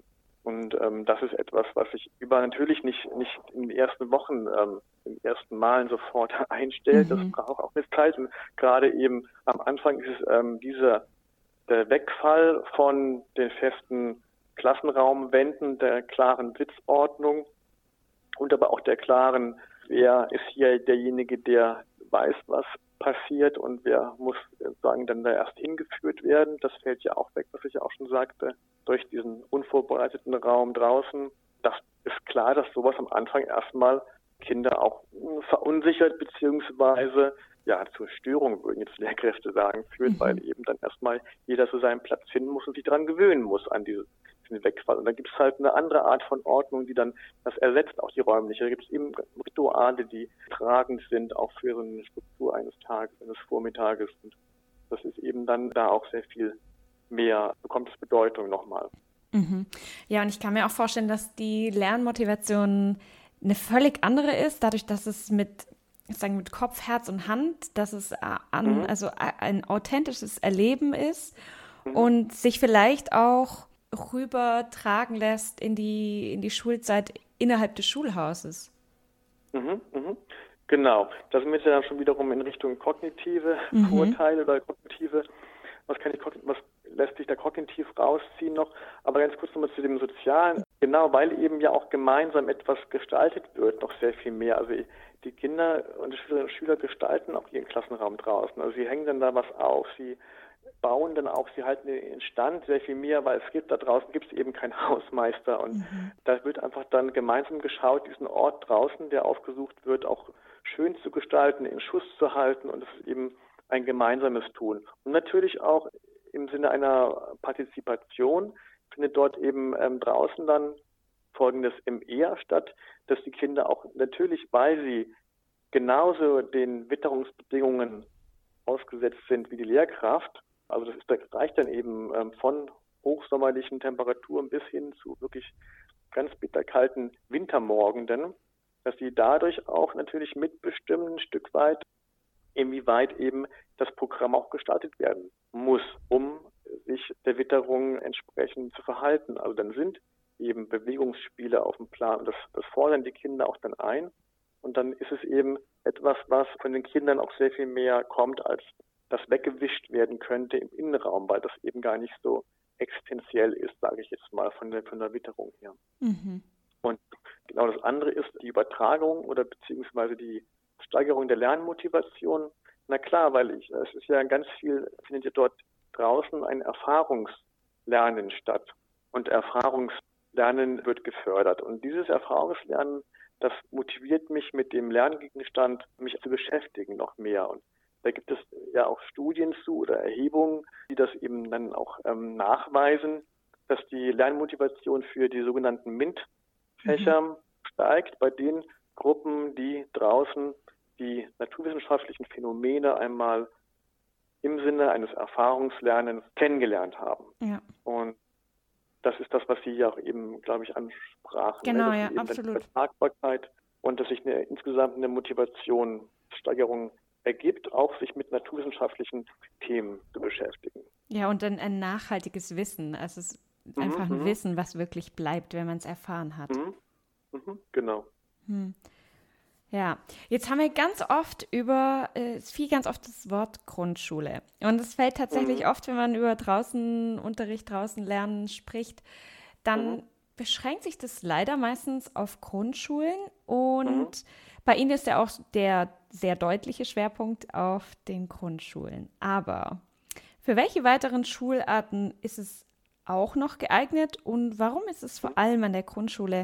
Und das ist etwas, was sich natürlich nicht in den ersten Wochen, in den ersten Malen sofort einstellt. Das Mhm. braucht auch eine Zeit. Und gerade eben am Anfang ist es der Wegfall von den festen Klassenraumwänden, der klaren Sitzordnung und aber auch der klaren, wer ist hier derjenige, der weiß, was passiert und wer muss sozusagen dann da erst hingeführt werden. Das fällt ja auch weg, was ich ja auch schon sagte, durch diesen unvorbereiteten Raum draußen. Das ist klar, dass sowas am Anfang erstmal Kinder auch verunsichert beziehungsweise zur Störung, würden jetzt Lehrkräfte sagen, führt, Mhm. weil eben dann erstmal jeder zu seinem Platz finden muss und sich daran gewöhnen muss an diesen Wegfall. Und dann gibt es halt eine andere Art von Ordnung, die dann das ersetzt, auch die räumliche. Da gibt es eben Rituale, die tragend sind, auch für so eine Struktur eines Tages, eines Vormittages. Und das ist eben dann da auch sehr viel mehr, bekommt es Bedeutung nochmal. Mhm. Ja, und ich kann mir auch vorstellen, dass die Lernmotivation eine völlig andere ist, dadurch, dass es mit Kopf, Herz und Hand, dass es Mhm. ein authentisches Erleben ist Mhm. und sich vielleicht auch rübertragen lässt in die Schulzeit innerhalb des Schulhauses. Mhm. Mhm. Genau. Da sind wir ja dann schon wiederum in Richtung kognitive Mhm. Vorteile oder kognitive, was lässt sich da kognitiv rausziehen noch? Aber ganz kurz nochmal zu dem Sozialen. Genau, weil eben ja auch gemeinsam etwas gestaltet wird, noch sehr viel mehr. Also die Kinder und die Schülerinnen und Schüler gestalten auch ihren Klassenraum draußen. Also sie hängen dann da was auf, sie bauen dann auch, sie halten den Instand sehr viel mehr, weil da draußen gibt es eben keinen Hausmeister und Mhm. da wird einfach dann gemeinsam geschaut, diesen Ort draußen, der aufgesucht wird, auch schön zu gestalten, in Schuss zu halten, und es ist eben ein gemeinsames Tun. Und natürlich auch im Sinne einer Partizipation findet dort eben draußen dann Folgendes im Eher statt, dass die Kinder auch natürlich, weil sie genauso den Witterungsbedingungen ausgesetzt sind wie die Lehrkraft, also das reicht dann eben von hochsommerlichen Temperaturen bis hin zu wirklich ganz bitterkalten Wintermorgenden, dass sie dadurch auch natürlich mitbestimmen, ein Stück weit, inwieweit eben das Programm auch gestaltet werden muss, um sich der Witterung entsprechend zu verhalten. Also dann sind eben Bewegungsspiele auf dem Plan, und das fordern die Kinder auch dann ein. Und dann ist es eben etwas, was von den Kindern auch sehr viel mehr kommt, als das weggewischt werden könnte im Innenraum, weil das eben gar nicht so existenziell ist, sage ich jetzt mal, von der Witterung her. Mhm. Und genau das andere ist die Übertragung oder beziehungsweise die Steigerung der Lernmotivation. Na klar, weil es ist ja ganz viel, findet ja dort draußen ein Erfahrungslernen statt. Und Erfahrungslernen wird gefördert. Und dieses Erfahrungslernen, das motiviert mich, mit dem Lerngegenstand mich zu beschäftigen noch mehr. Und da gibt es ja auch Studien zu oder Erhebungen, die das eben dann auch nachweisen, dass die Lernmotivation für die sogenannten MINT-Fächer steigt bei den Gruppen, die draußen die naturwissenschaftlichen Phänomene einmal im Sinne eines Erfahrungslernens kennengelernt haben. Ja. Und das ist das, was Sie ja auch eben, glaube ich, ansprachen. Genau, ja, absolut. Die Übertragbarkeit und dass sich insgesamt eine Motivationssteigerung ergibt, auch sich mit naturwissenschaftlichen Themen zu beschäftigen. Ja, und dann ein nachhaltiges Wissen. Also es ist einfach ein Wissen, was wirklich bleibt, wenn man es erfahren hat. Genau. Ja, jetzt haben wir ganz oft es fiel ganz oft das Wort Grundschule. Und es fällt tatsächlich oft, wenn man über Unterricht, draußen lernen spricht, dann beschränkt sich das leider meistens auf Grundschulen. Und bei Ihnen ist ja auch der sehr deutliche Schwerpunkt auf den Grundschulen. Aber für welche weiteren Schularten ist es auch noch geeignet? Und warum ist es vor allem an der Grundschule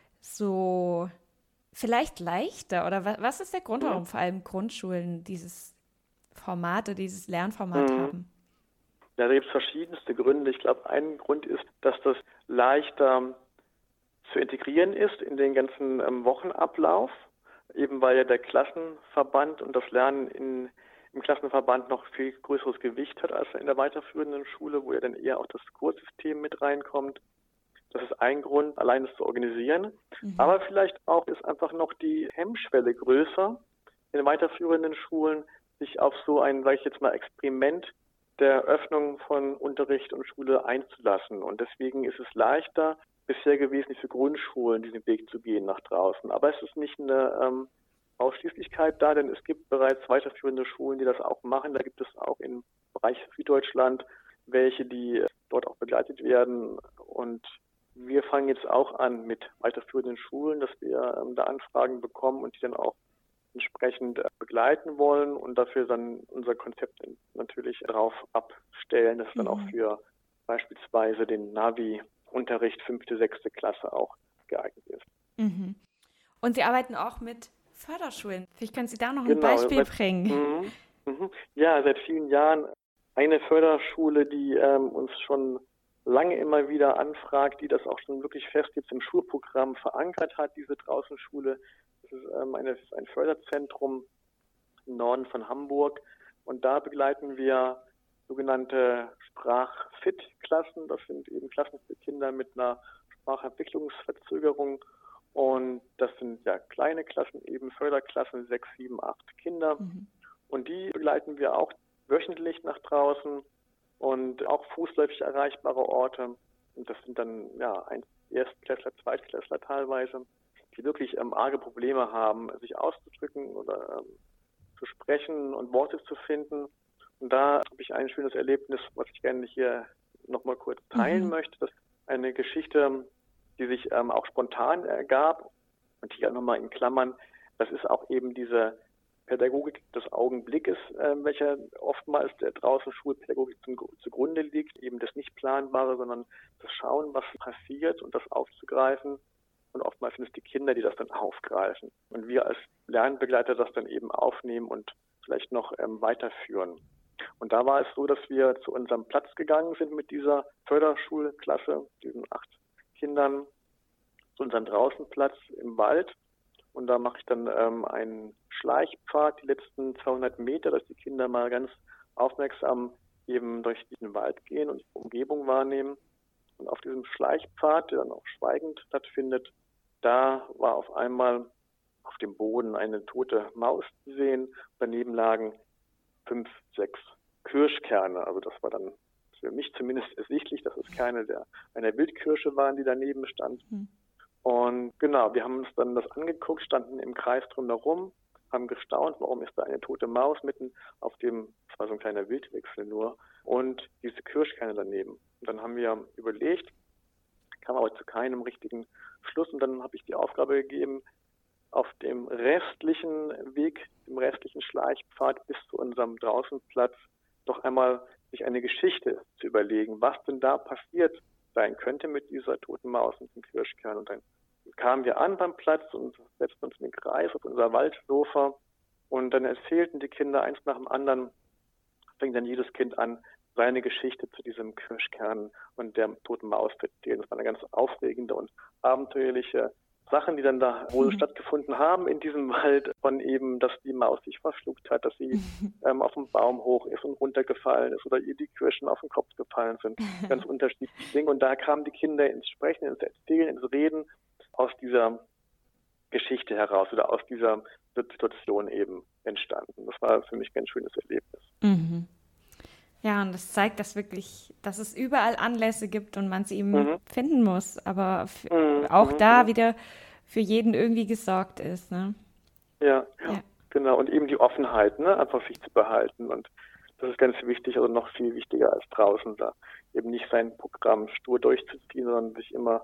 so vielleicht leichter, oder was ist der Grund, warum vor allem Grundschulen dieses Format oder dieses Lernformat haben? Ja, da gibt es verschiedenste Gründe. Ich glaube, ein Grund ist, dass das leichter zu integrieren ist in den ganzen Wochenablauf, eben weil ja der Klassenverband und das Lernen im Klassenverband noch viel größeres Gewicht hat als in der weiterführenden Schule, wo ja dann eher auch das Kursystem mit reinkommt. Das ist ein Grund, allein das zu organisieren. Aber vielleicht auch ist einfach noch die Hemmschwelle größer, in den weiterführenden Schulen sich auf so ein, sage ich jetzt mal, Experiment der Öffnung von Unterricht und Schule einzulassen. Und deswegen ist es leichter bisher gewesen, für Grundschulen diesen Weg zu gehen nach draußen. Aber es ist nicht eine Ausschließlichkeit da, denn es gibt bereits weiterführende Schulen, die das auch machen. Da gibt es auch im Bereich Süddeutschland welche, die dort auch begleitet werden. Und wir fangen jetzt auch an mit weiterführenden Schulen, dass wir da Anfragen bekommen und die dann auch entsprechend begleiten wollen und dafür dann unser Konzept natürlich darauf abstellen, dass es dann auch für beispielsweise den Navi-Unterricht 5., 6. Klasse auch geeignet ist. Und Sie arbeiten auch mit Förderschulen. Vielleicht können Sie da noch ein Beispiel bringen. Ja, seit vielen Jahren eine Förderschule, die uns schon lange immer wieder anfragt, die das auch schon wirklich fest jetzt im Schulprogramm verankert hat, diese Draußenschule. Das ist ein Förderzentrum im Norden von Hamburg. Und da begleiten wir sogenannte Sprachfit-Klassen. Das sind eben Klassen für Kinder mit einer Sprachentwicklungsverzögerung. Und das sind ja kleine Klassen, eben Förderklassen, 6, 7, 8 Kinder. Und die begleiten wir auch wöchentlich nach draußen und auch fußläufig erreichbare Orte. Und das sind dann Erstklässler, Zweitklässler teilweise, die wirklich arge Probleme haben, sich auszudrücken oder zu sprechen und Worte zu finden. Und da habe ich ein schönes Erlebnis, was ich gerne hier nochmal kurz teilen möchte. Das ist eine Geschichte, die sich auch spontan ergab. Und hier nochmal in Klammern, das ist auch eben diese Pädagogik des Augenblickes, welcher oftmals der draußen Schulpädagogik zugrunde liegt, eben das nicht Planbare, sondern das Schauen, was passiert und das aufzugreifen. und oftmals sind es die Kinder, die das dann aufgreifen und wir als Lernbegleiter das dann eben aufnehmen und vielleicht noch weiterführen. Und da war es so, dass wir zu unserem Platz gegangen sind mit dieser Förderschulklasse, diesen 8 Kindern, zu unserem Draußenplatz im Wald. Und da mache ich dann einen Schleichpfad, die letzten 200 Meter, dass die Kinder mal ganz aufmerksam eben durch diesen Wald gehen und die Umgebung wahrnehmen. Und auf diesem Schleichpfad, der dann auch schweigend stattfindet, da war auf einmal auf dem Boden eine tote Maus zu sehen. Daneben lagen 5, 6 Kirschkerne. Also das war dann für mich zumindest ersichtlich, dass es Kerne einer Wildkirsche waren, die daneben standen. Und genau, wir haben uns dann das angeguckt, standen im Kreis drumherum, haben gestaunt, warum ist da eine tote Maus mitten auf dem, das war so ein kleiner Wildwechsel nur, und diese Kirschkerne daneben. Und dann haben wir überlegt, kam aber zu keinem richtigen Schluss und dann habe ich die Aufgabe gegeben, auf dem restlichen Weg, dem restlichen Schleichpfad bis zu unserem Draußenplatz doch einmal sich eine Geschichte zu überlegen, was denn da passiert sein könnte mit dieser toten Maus und dem Kirschkern. Und dann kamen wir an beim Platz und setzten uns in den Kreis auf unser Waldsofa und dann erzählten die Kinder eins nach dem anderen, fing dann jedes Kind an, seine Geschichte zu diesem Kirschkern und der toten Maus zu erzählen. Das war eine ganz aufregende und abenteuerliche Sachen, die dann da wohl stattgefunden haben in diesem Wald, von eben, dass die Maus sich verschluckt hat, dass sie auf dem Baum hoch ist und runtergefallen ist oder ihr die Kirschen auf den Kopf gefallen sind. Ganz unterschiedliche Dinge. Und da kamen die Kinder ins Sprechen, ins Erzählen, ins Reden aus dieser Geschichte heraus oder aus dieser Situation eben entstanden. Das war für mich ein ganz schönes Erlebnis. Mhm. Ja, und das zeigt, dass es überall Anlässe gibt und man sie eben finden muss, aber auch da wieder für jeden irgendwie gesorgt ist, ne? Ja, genau. Und eben die Offenheit, ne, einfach sich zu behalten. Und das ist ganz wichtig, also noch viel wichtiger als draußen, da eben nicht sein Programm stur durchzuziehen, sondern sich immer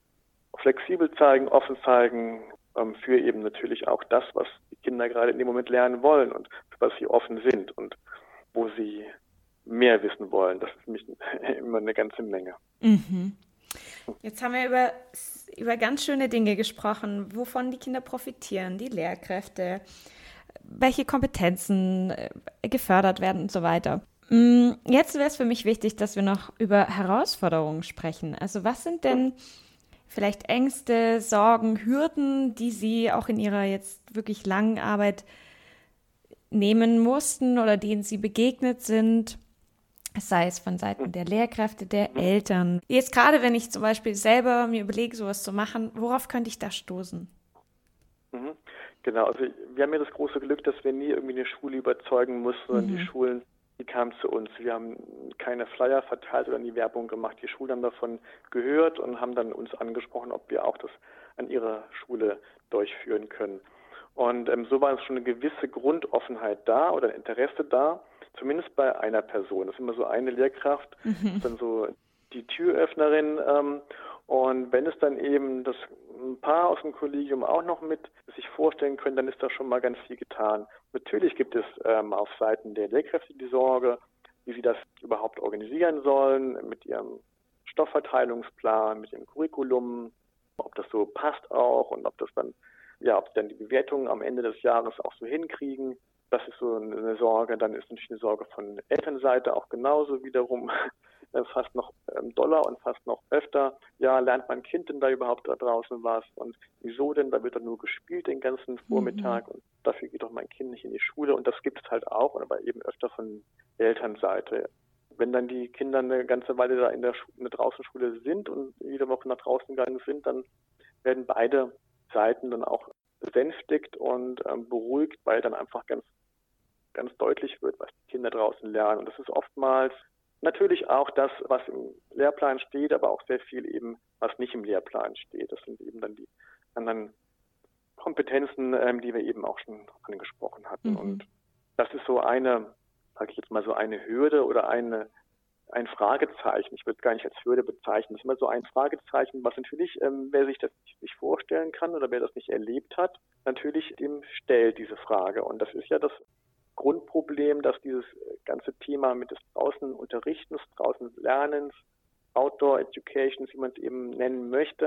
flexibel zeigen, offen zeigen, für eben natürlich auch das, was die Kinder gerade in dem Moment lernen wollen und für was sie offen sind und wo sie mehr wissen wollen. Das ist nämlich immer eine ganze Menge. Mhm. Jetzt haben wir über ganz schöne Dinge gesprochen, wovon die Kinder profitieren, die Lehrkräfte, welche Kompetenzen gefördert werden und so weiter. Jetzt wäre es für mich wichtig, dass wir noch über Herausforderungen sprechen. Also was sind denn vielleicht Ängste, Sorgen, Hürden, die Sie auch in Ihrer jetzt wirklich langen Arbeit nehmen mussten oder denen Sie begegnet sind? Sei es von Seiten der Lehrkräfte, der Eltern. Jetzt gerade, wenn ich zum Beispiel selber mir überlege, sowas zu machen, worauf könnte ich da stoßen? Genau, also wir haben ja das große Glück, dass wir nie irgendwie eine Schule überzeugen mussten, sondern die Schulen, die kamen zu uns. Wir haben keine Flyer verteilt oder nie Werbung gemacht. Die Schulen haben davon gehört und haben dann uns angesprochen, ob wir auch das an ihrer Schule durchführen können. Und so war schon eine gewisse Grundoffenheit da oder ein Interesse da, zumindest bei einer Person. Das ist immer so eine Lehrkraft, ist dann so die Türöffnerin. Und wenn es dann eben das ein paar aus dem Kollegium auch noch mit sich vorstellen können, dann ist da schon mal ganz viel getan. Natürlich gibt es auf Seiten der Lehrkräfte die Sorge, wie sie das überhaupt organisieren sollen, mit ihrem Stoffverteilungsplan, mit ihrem Curriculum, ob das so passt auch und ob sie dann die Bewertungen am Ende des Jahres auch so hinkriegen. Das ist so eine Sorge. Dann ist natürlich eine Sorge von Elternseite auch genauso wiederum fast noch doller und fast noch öfter. Ja, lernt mein Kind denn da überhaupt da draußen was? Und wieso denn? Da wird dann nur gespielt den ganzen Vormittag und dafür geht doch mein Kind nicht in die Schule. Und das gibt es halt auch, aber eben öfter von Elternseite. Wenn dann die Kinder eine ganze Weile da in der Draußenschule sind und jede Woche nach draußen gegangen sind, dann werden beide Seiten dann auch besänftigt und beruhigt, weil dann einfach ganz deutlich wird, was die Kinder draußen lernen. Und das ist oftmals natürlich auch das, was im Lehrplan steht, aber auch sehr viel eben, was nicht im Lehrplan steht. Das sind eben dann die anderen Kompetenzen, die wir eben auch schon angesprochen hatten. Und das ist so eine, sage ich jetzt mal, so eine Hürde oder ein Fragezeichen. Ich würde es gar nicht als Hürde bezeichnen. Das ist immer so ein Fragezeichen, was natürlich, wer sich das nicht vorstellen kann oder wer das nicht erlebt hat, natürlich dem stellt diese Frage. Und das ist ja das Grundproblem, dass dieses ganze Thema mit des draußen Unterrichtens, draußen Lernens, Outdoor Education, wie man es eben nennen möchte,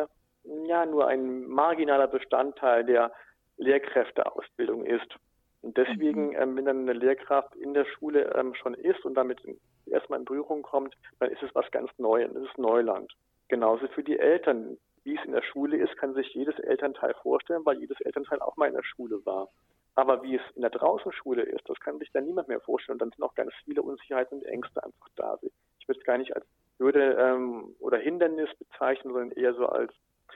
ja nur ein marginaler Bestandteil der Lehrkräfteausbildung ist. Und deswegen, wenn dann eine Lehrkraft in der Schule schon ist und damit erstmal in Berührung kommt, dann ist es was ganz Neues, das ist Neuland. Genauso für die Eltern. Wie es in der Schule ist, kann sich jedes Elternteil vorstellen, weil jedes Elternteil auch mal in der Schule war. Aber wie es in der Draußenschule ist, das kann sich dann niemand mehr vorstellen. Und dann sind auch ganz viele Unsicherheiten und Ängste einfach da. Ich würde es gar nicht als Hürde oder Hindernis bezeichnen, sondern eher so als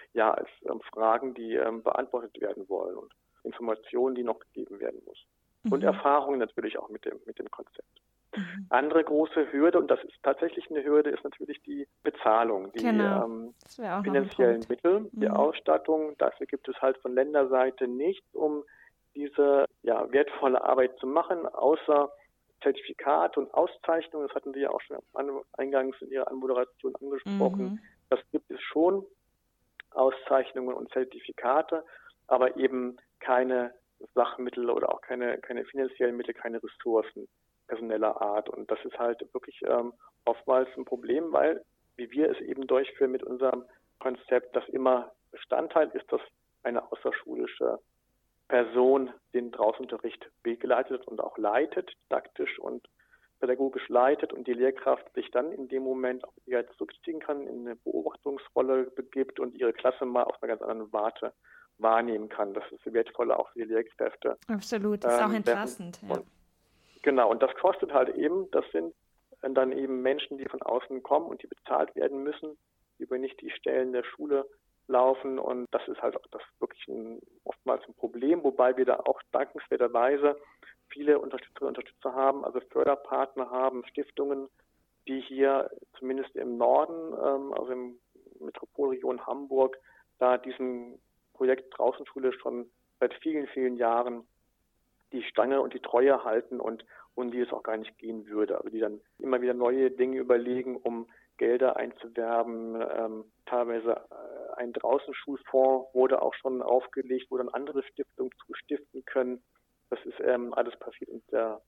Fragen, die beantwortet werden wollen und Informationen, die noch gegeben werden muss. Und Erfahrungen natürlich auch mit dem Konzept. Andere große Hürde, und das ist tatsächlich eine Hürde, ist natürlich die Bezahlung, die finanziellen Mittel, die Ausstattung. Dafür gibt es halt von Länderseite nichts, um diese wertvolle Arbeit zu machen, außer Zertifikate und Auszeichnungen. Das hatten Sie ja auch schon eingangs in Ihrer Anmoderation angesprochen. Das gibt es schon, Auszeichnungen und Zertifikate, aber eben keine Sachmittel oder auch keine finanziellen Mittel, keine Ressourcen personeller Art. Und das ist halt wirklich oftmals ein Problem, weil, wie wir es eben durchführen mit unserem Konzept, das immer Bestandteil ist, dass eine außerschulische Person den Draußenunterricht begleitet und auch leitet, didaktisch und pädagogisch leitet und die Lehrkraft sich dann in dem Moment auch eher zurückziehen kann, in eine Beobachtungsrolle begibt und ihre Klasse mal aus einer ganz anderen Warte wahrnehmen kann. Das ist wertvoller auch für die Lehrkräfte. Absolut, das ist auch entlastend. Genau, und das kostet halt eben, das sind dann eben Menschen, die von außen kommen und die bezahlt werden müssen, die über nicht die Stellen der Schule laufen, und das ist halt auch das wirklich oftmals ein Problem, wobei wir da auch dankenswerterweise viele Unterstützerinnen und Unterstützer haben, also Förderpartner haben, Stiftungen, die hier zumindest im Norden, also im Metropolregion Hamburg, da diesem Projekt Draußenschule schon seit vielen, vielen Jahren die Stange und die Treue halten und die es auch gar nicht gehen würde. Also die dann immer wieder neue Dinge überlegen, um Gelder einzuwerben. Teilweise ein Draußenschulfonds wurde auch schon aufgelegt, wo dann andere Stiftungen zustiften können. Das ist alles passiert in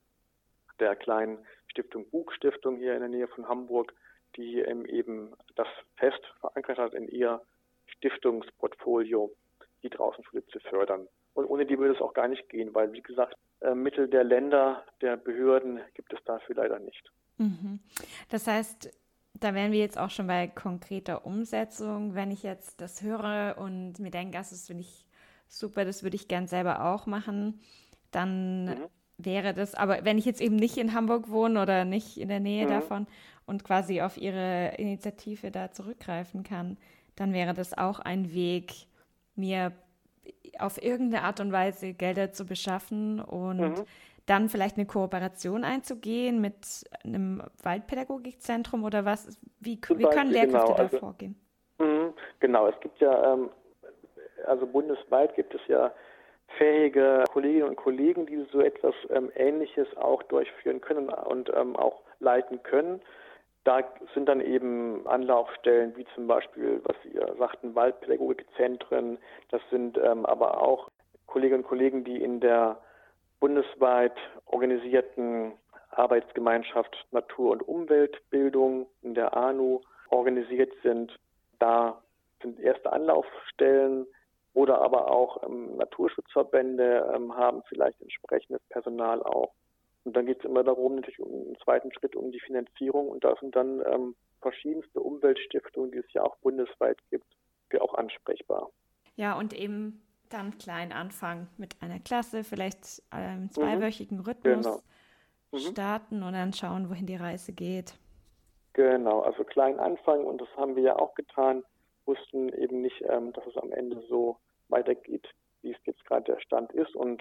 der kleinen Stiftung Buch-Stiftung hier in der Nähe von Hamburg, die eben das fest verankert hat in ihr Stiftungsportfolio, die Draußenschule zu fördern. Und ohne die würde es auch gar nicht gehen, weil, wie gesagt, Mittel der Länder, der Behörden gibt es dafür leider nicht. Das heißt, da wären wir jetzt auch schon bei konkreter Umsetzung. Wenn ich jetzt das höre und mir denke, das finde ich super, das würde ich gern selber auch machen, dann wäre das, aber wenn ich jetzt eben nicht in Hamburg wohne oder nicht in der Nähe davon und quasi auf Ihre Initiative da zurückgreifen kann, dann wäre das auch ein Weg, mir auf irgendeine Art und Weise Gelder zu beschaffen und dann vielleicht eine Kooperation einzugehen mit einem Waldpädagogikzentrum oder was? Wie können Lehrkräfte da vorgehen? Genau, es gibt ja, also bundesweit gibt es ja fähige Kolleginnen und Kollegen, die so etwas Ähnliches auch durchführen können und auch leiten können. Da sind dann eben Anlaufstellen wie zum Beispiel, was Sie sagten, Waldpädagogikzentren. Das sind aber auch Kolleginnen und Kollegen, die in der bundesweit organisierten Arbeitsgemeinschaft Natur- und Umweltbildung, in der ANU, organisiert sind. Da sind erste Anlaufstellen oder aber auch Naturschutzverbände haben vielleicht entsprechendes Personal auch. Und dann geht es immer darum, natürlich im zweiten Schritt um die Finanzierung. Und da sind dann verschiedenste Umweltstiftungen, die es ja auch bundesweit gibt, für auch ansprechbar. Ja, und eben dann klein anfangen mit einer Klasse, vielleicht einem zweiwöchigen Rhythmus starten und dann schauen, wohin die Reise geht. Genau, also klein anfangen, und das haben wir ja auch getan, wussten eben nicht, dass es am Ende so weitergeht, wie es jetzt gerade der Stand ist. Und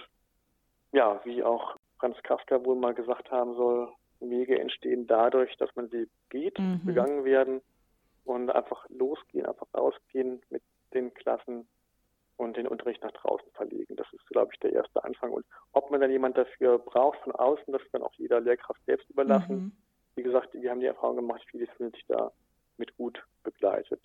ja, wie auch Franz Kafka wohl mal gesagt haben soll, Wege entstehen dadurch, dass man sie geht, begangen werden und einfach losgehen, einfach rausgehen mit den Klassen und den Unterricht nach draußen verlegen. Das ist, glaube ich, der erste Anfang. Und ob man dann jemand dafür braucht von außen, das ist dann auch jeder Lehrkraft selbst überlassen. Wie gesagt, wir haben die Erfahrung gemacht, viele fühlen sich da mit gut begleitet.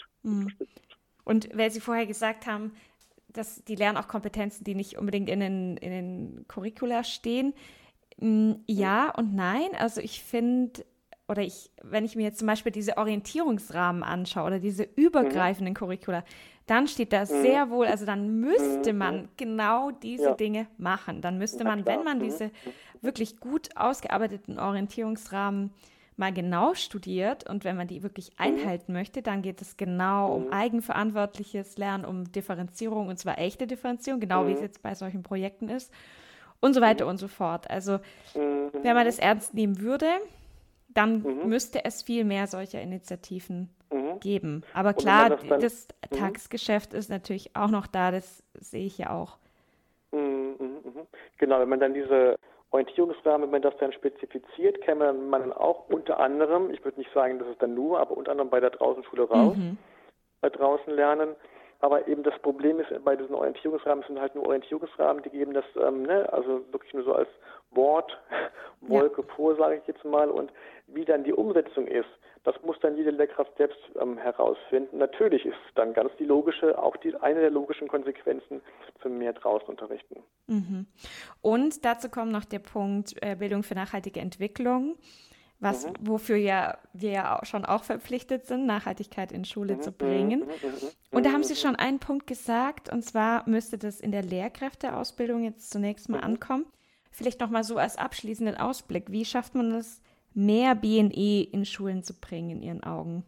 Und weil Sie vorher gesagt haben, dass die lernen auch Kompetenzen, die nicht unbedingt in den Curricula stehen. Ja und nein. Also ich finde, wenn ich mir jetzt zum Beispiel diese Orientierungsrahmen anschaue oder diese übergreifenden Curricula, dann steht da sehr wohl, also dann müsste man genau diese Dinge machen. Dann müsste man, wenn man diese wirklich gut ausgearbeiteten Orientierungsrahmen mal genau studiert und wenn man die wirklich einhalten möchte, dann geht es genau um eigenverantwortliches Lernen, um Differenzierung und zwar echte Differenzierung, genau wie es jetzt bei solchen Projekten ist und so weiter und so fort. Also wenn man das ernst nehmen würde, dann müsste es viel mehr solcher Initiativen geben. Aber klar, das Tagesgeschäft ist natürlich auch noch da, das sehe ich ja auch. Genau, wenn man dann diese Orientierungsrahmen, wenn man das dann spezifiziert, käme man dann auch unter anderem, ich würde nicht sagen, das ist dann nur, aber unter anderem bei der Draußenschule raus, bei draußen lernen. Aber eben das Problem ist, bei diesen Orientierungsrahmen sind halt nur Orientierungsrahmen, die geben das, also wirklich nur so als Wolke vor, sage ich jetzt mal. Und wie dann die Umsetzung ist, das muss dann jede Lehrkraft selbst herausfinden. Natürlich ist dann ganz die logische, auch eine der logischen Konsequenzen für mehr draußen unterrichten. Und dazu kommt noch der Punkt Bildung für nachhaltige Entwicklung, wofür wir ja schon auch verpflichtet sind, Nachhaltigkeit in Schule zu bringen. Und da haben Sie schon einen Punkt gesagt, und zwar müsste das in der Lehrkräfteausbildung jetzt zunächst mal ankommen. Vielleicht noch mal so als abschließenden Ausblick. Wie schafft man es, mehr BNE in Schulen zu bringen, in Ihren Augen?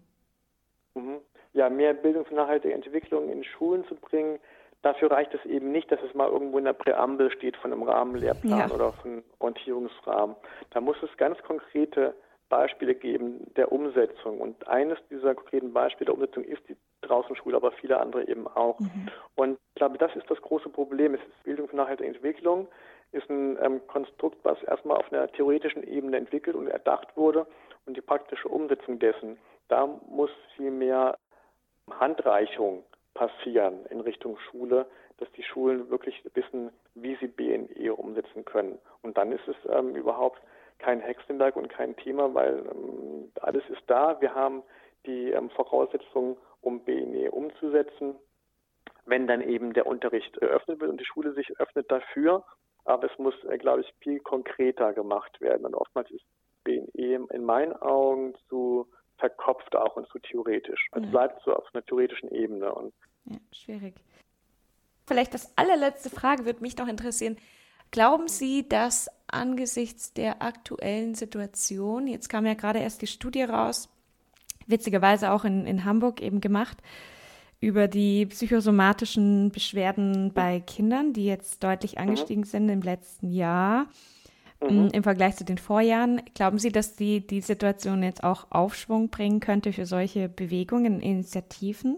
Ja, mehr Bildung für nachhaltige Entwicklung in Schulen zu bringen. Dafür reicht es eben nicht, dass es mal irgendwo in der Präambel steht von einem Rahmenlehrplan oder von einem Orientierungsrahmen. Da muss es ganz konkrete Beispiele geben der Umsetzung. Und eines dieser konkreten Beispiele der Umsetzung ist die Draußenschule, aber viele andere eben auch. Und ich glaube, das ist das große Problem. Es ist Bildung für nachhaltige Entwicklung, ist ein Konstrukt, was erstmal auf einer theoretischen Ebene entwickelt und erdacht wurde. Und die praktische Umsetzung dessen, da muss viel mehr Handreichung passieren in Richtung Schule, dass die Schulen wirklich wissen, wie sie BNE umsetzen können. Und dann ist es überhaupt kein Hexenwerk und kein Thema, weil alles ist da. Wir haben die Voraussetzungen, um BNE umzusetzen, wenn dann eben der Unterricht eröffnet wird und die Schule sich öffnet dafür. Aber es muss, glaube ich, viel konkreter gemacht werden. Und oftmals ist BNE in meinen Augen zu verkopft auch und zu theoretisch. Es bleibt so auf einer theoretischen Ebene. Ja, schwierig. Vielleicht das allerletzte Frage würde mich noch interessieren. Glauben Sie, dass angesichts der aktuellen Situation, jetzt kam ja gerade erst die Studie raus, witzigerweise auch in Hamburg eben gemacht, über die psychosomatischen Beschwerden bei Kindern, die jetzt deutlich angestiegen sind im letzten Jahr im Vergleich zu den Vorjahren. Glauben Sie, dass die Situation jetzt auch Aufschwung bringen könnte für solche Bewegungen, Initiativen?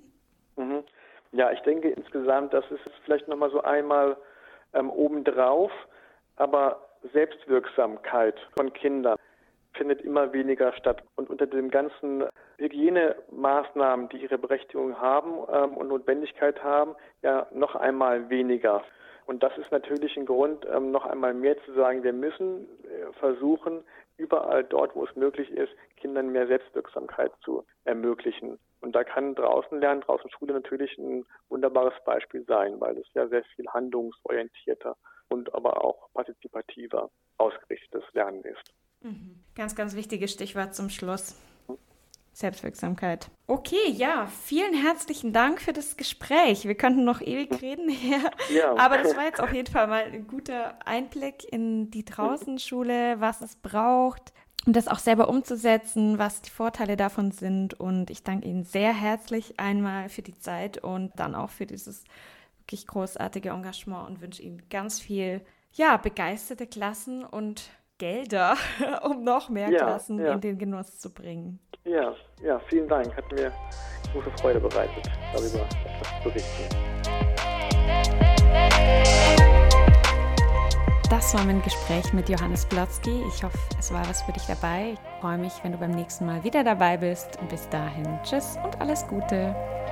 Ja, ich denke insgesamt, das ist vielleicht nochmal so einmal obendrauf, aber Selbstwirksamkeit von Kindern findet immer weniger statt. Und unter den ganzen Hygienemaßnahmen, die ihre Berechtigung haben und Notwendigkeit haben, ja noch einmal weniger. Und das ist natürlich ein Grund, noch einmal mehr zu sagen, wir müssen versuchen, überall dort, wo es möglich ist, Kindern mehr Selbstwirksamkeit zu ermöglichen. Und da kann draußen lernen, draußen Schule natürlich ein wunderbares Beispiel sein, weil es ja sehr viel handlungsorientierter und aber auch partizipativer ausgerichtetes Lernen ist. Ganz, ganz wichtiges Stichwort zum Schluss. Selbstwirksamkeit. Okay, ja, vielen herzlichen Dank für das Gespräch. Wir könnten noch ewig reden, aber das war jetzt auf jeden Fall mal ein guter Einblick in die Draußenschule, was es braucht, um das auch selber umzusetzen, was die Vorteile davon sind. Und ich danke Ihnen sehr herzlich einmal für die Zeit und dann auch für dieses wirklich großartige Engagement und wünsche Ihnen ganz viel, begeisterte Klassen und Gelder, um noch mehr Klassen in den Genuss zu bringen. Ja, vielen Dank. Hat mir große Freude bereitet, darüber etwas zu berichten. Das war mein Gespräch mit Johannes Blotzky. Ich hoffe, es war was für dich dabei. Ich freue mich, wenn du beim nächsten Mal wieder dabei bist. Und bis dahin, tschüss und alles Gute.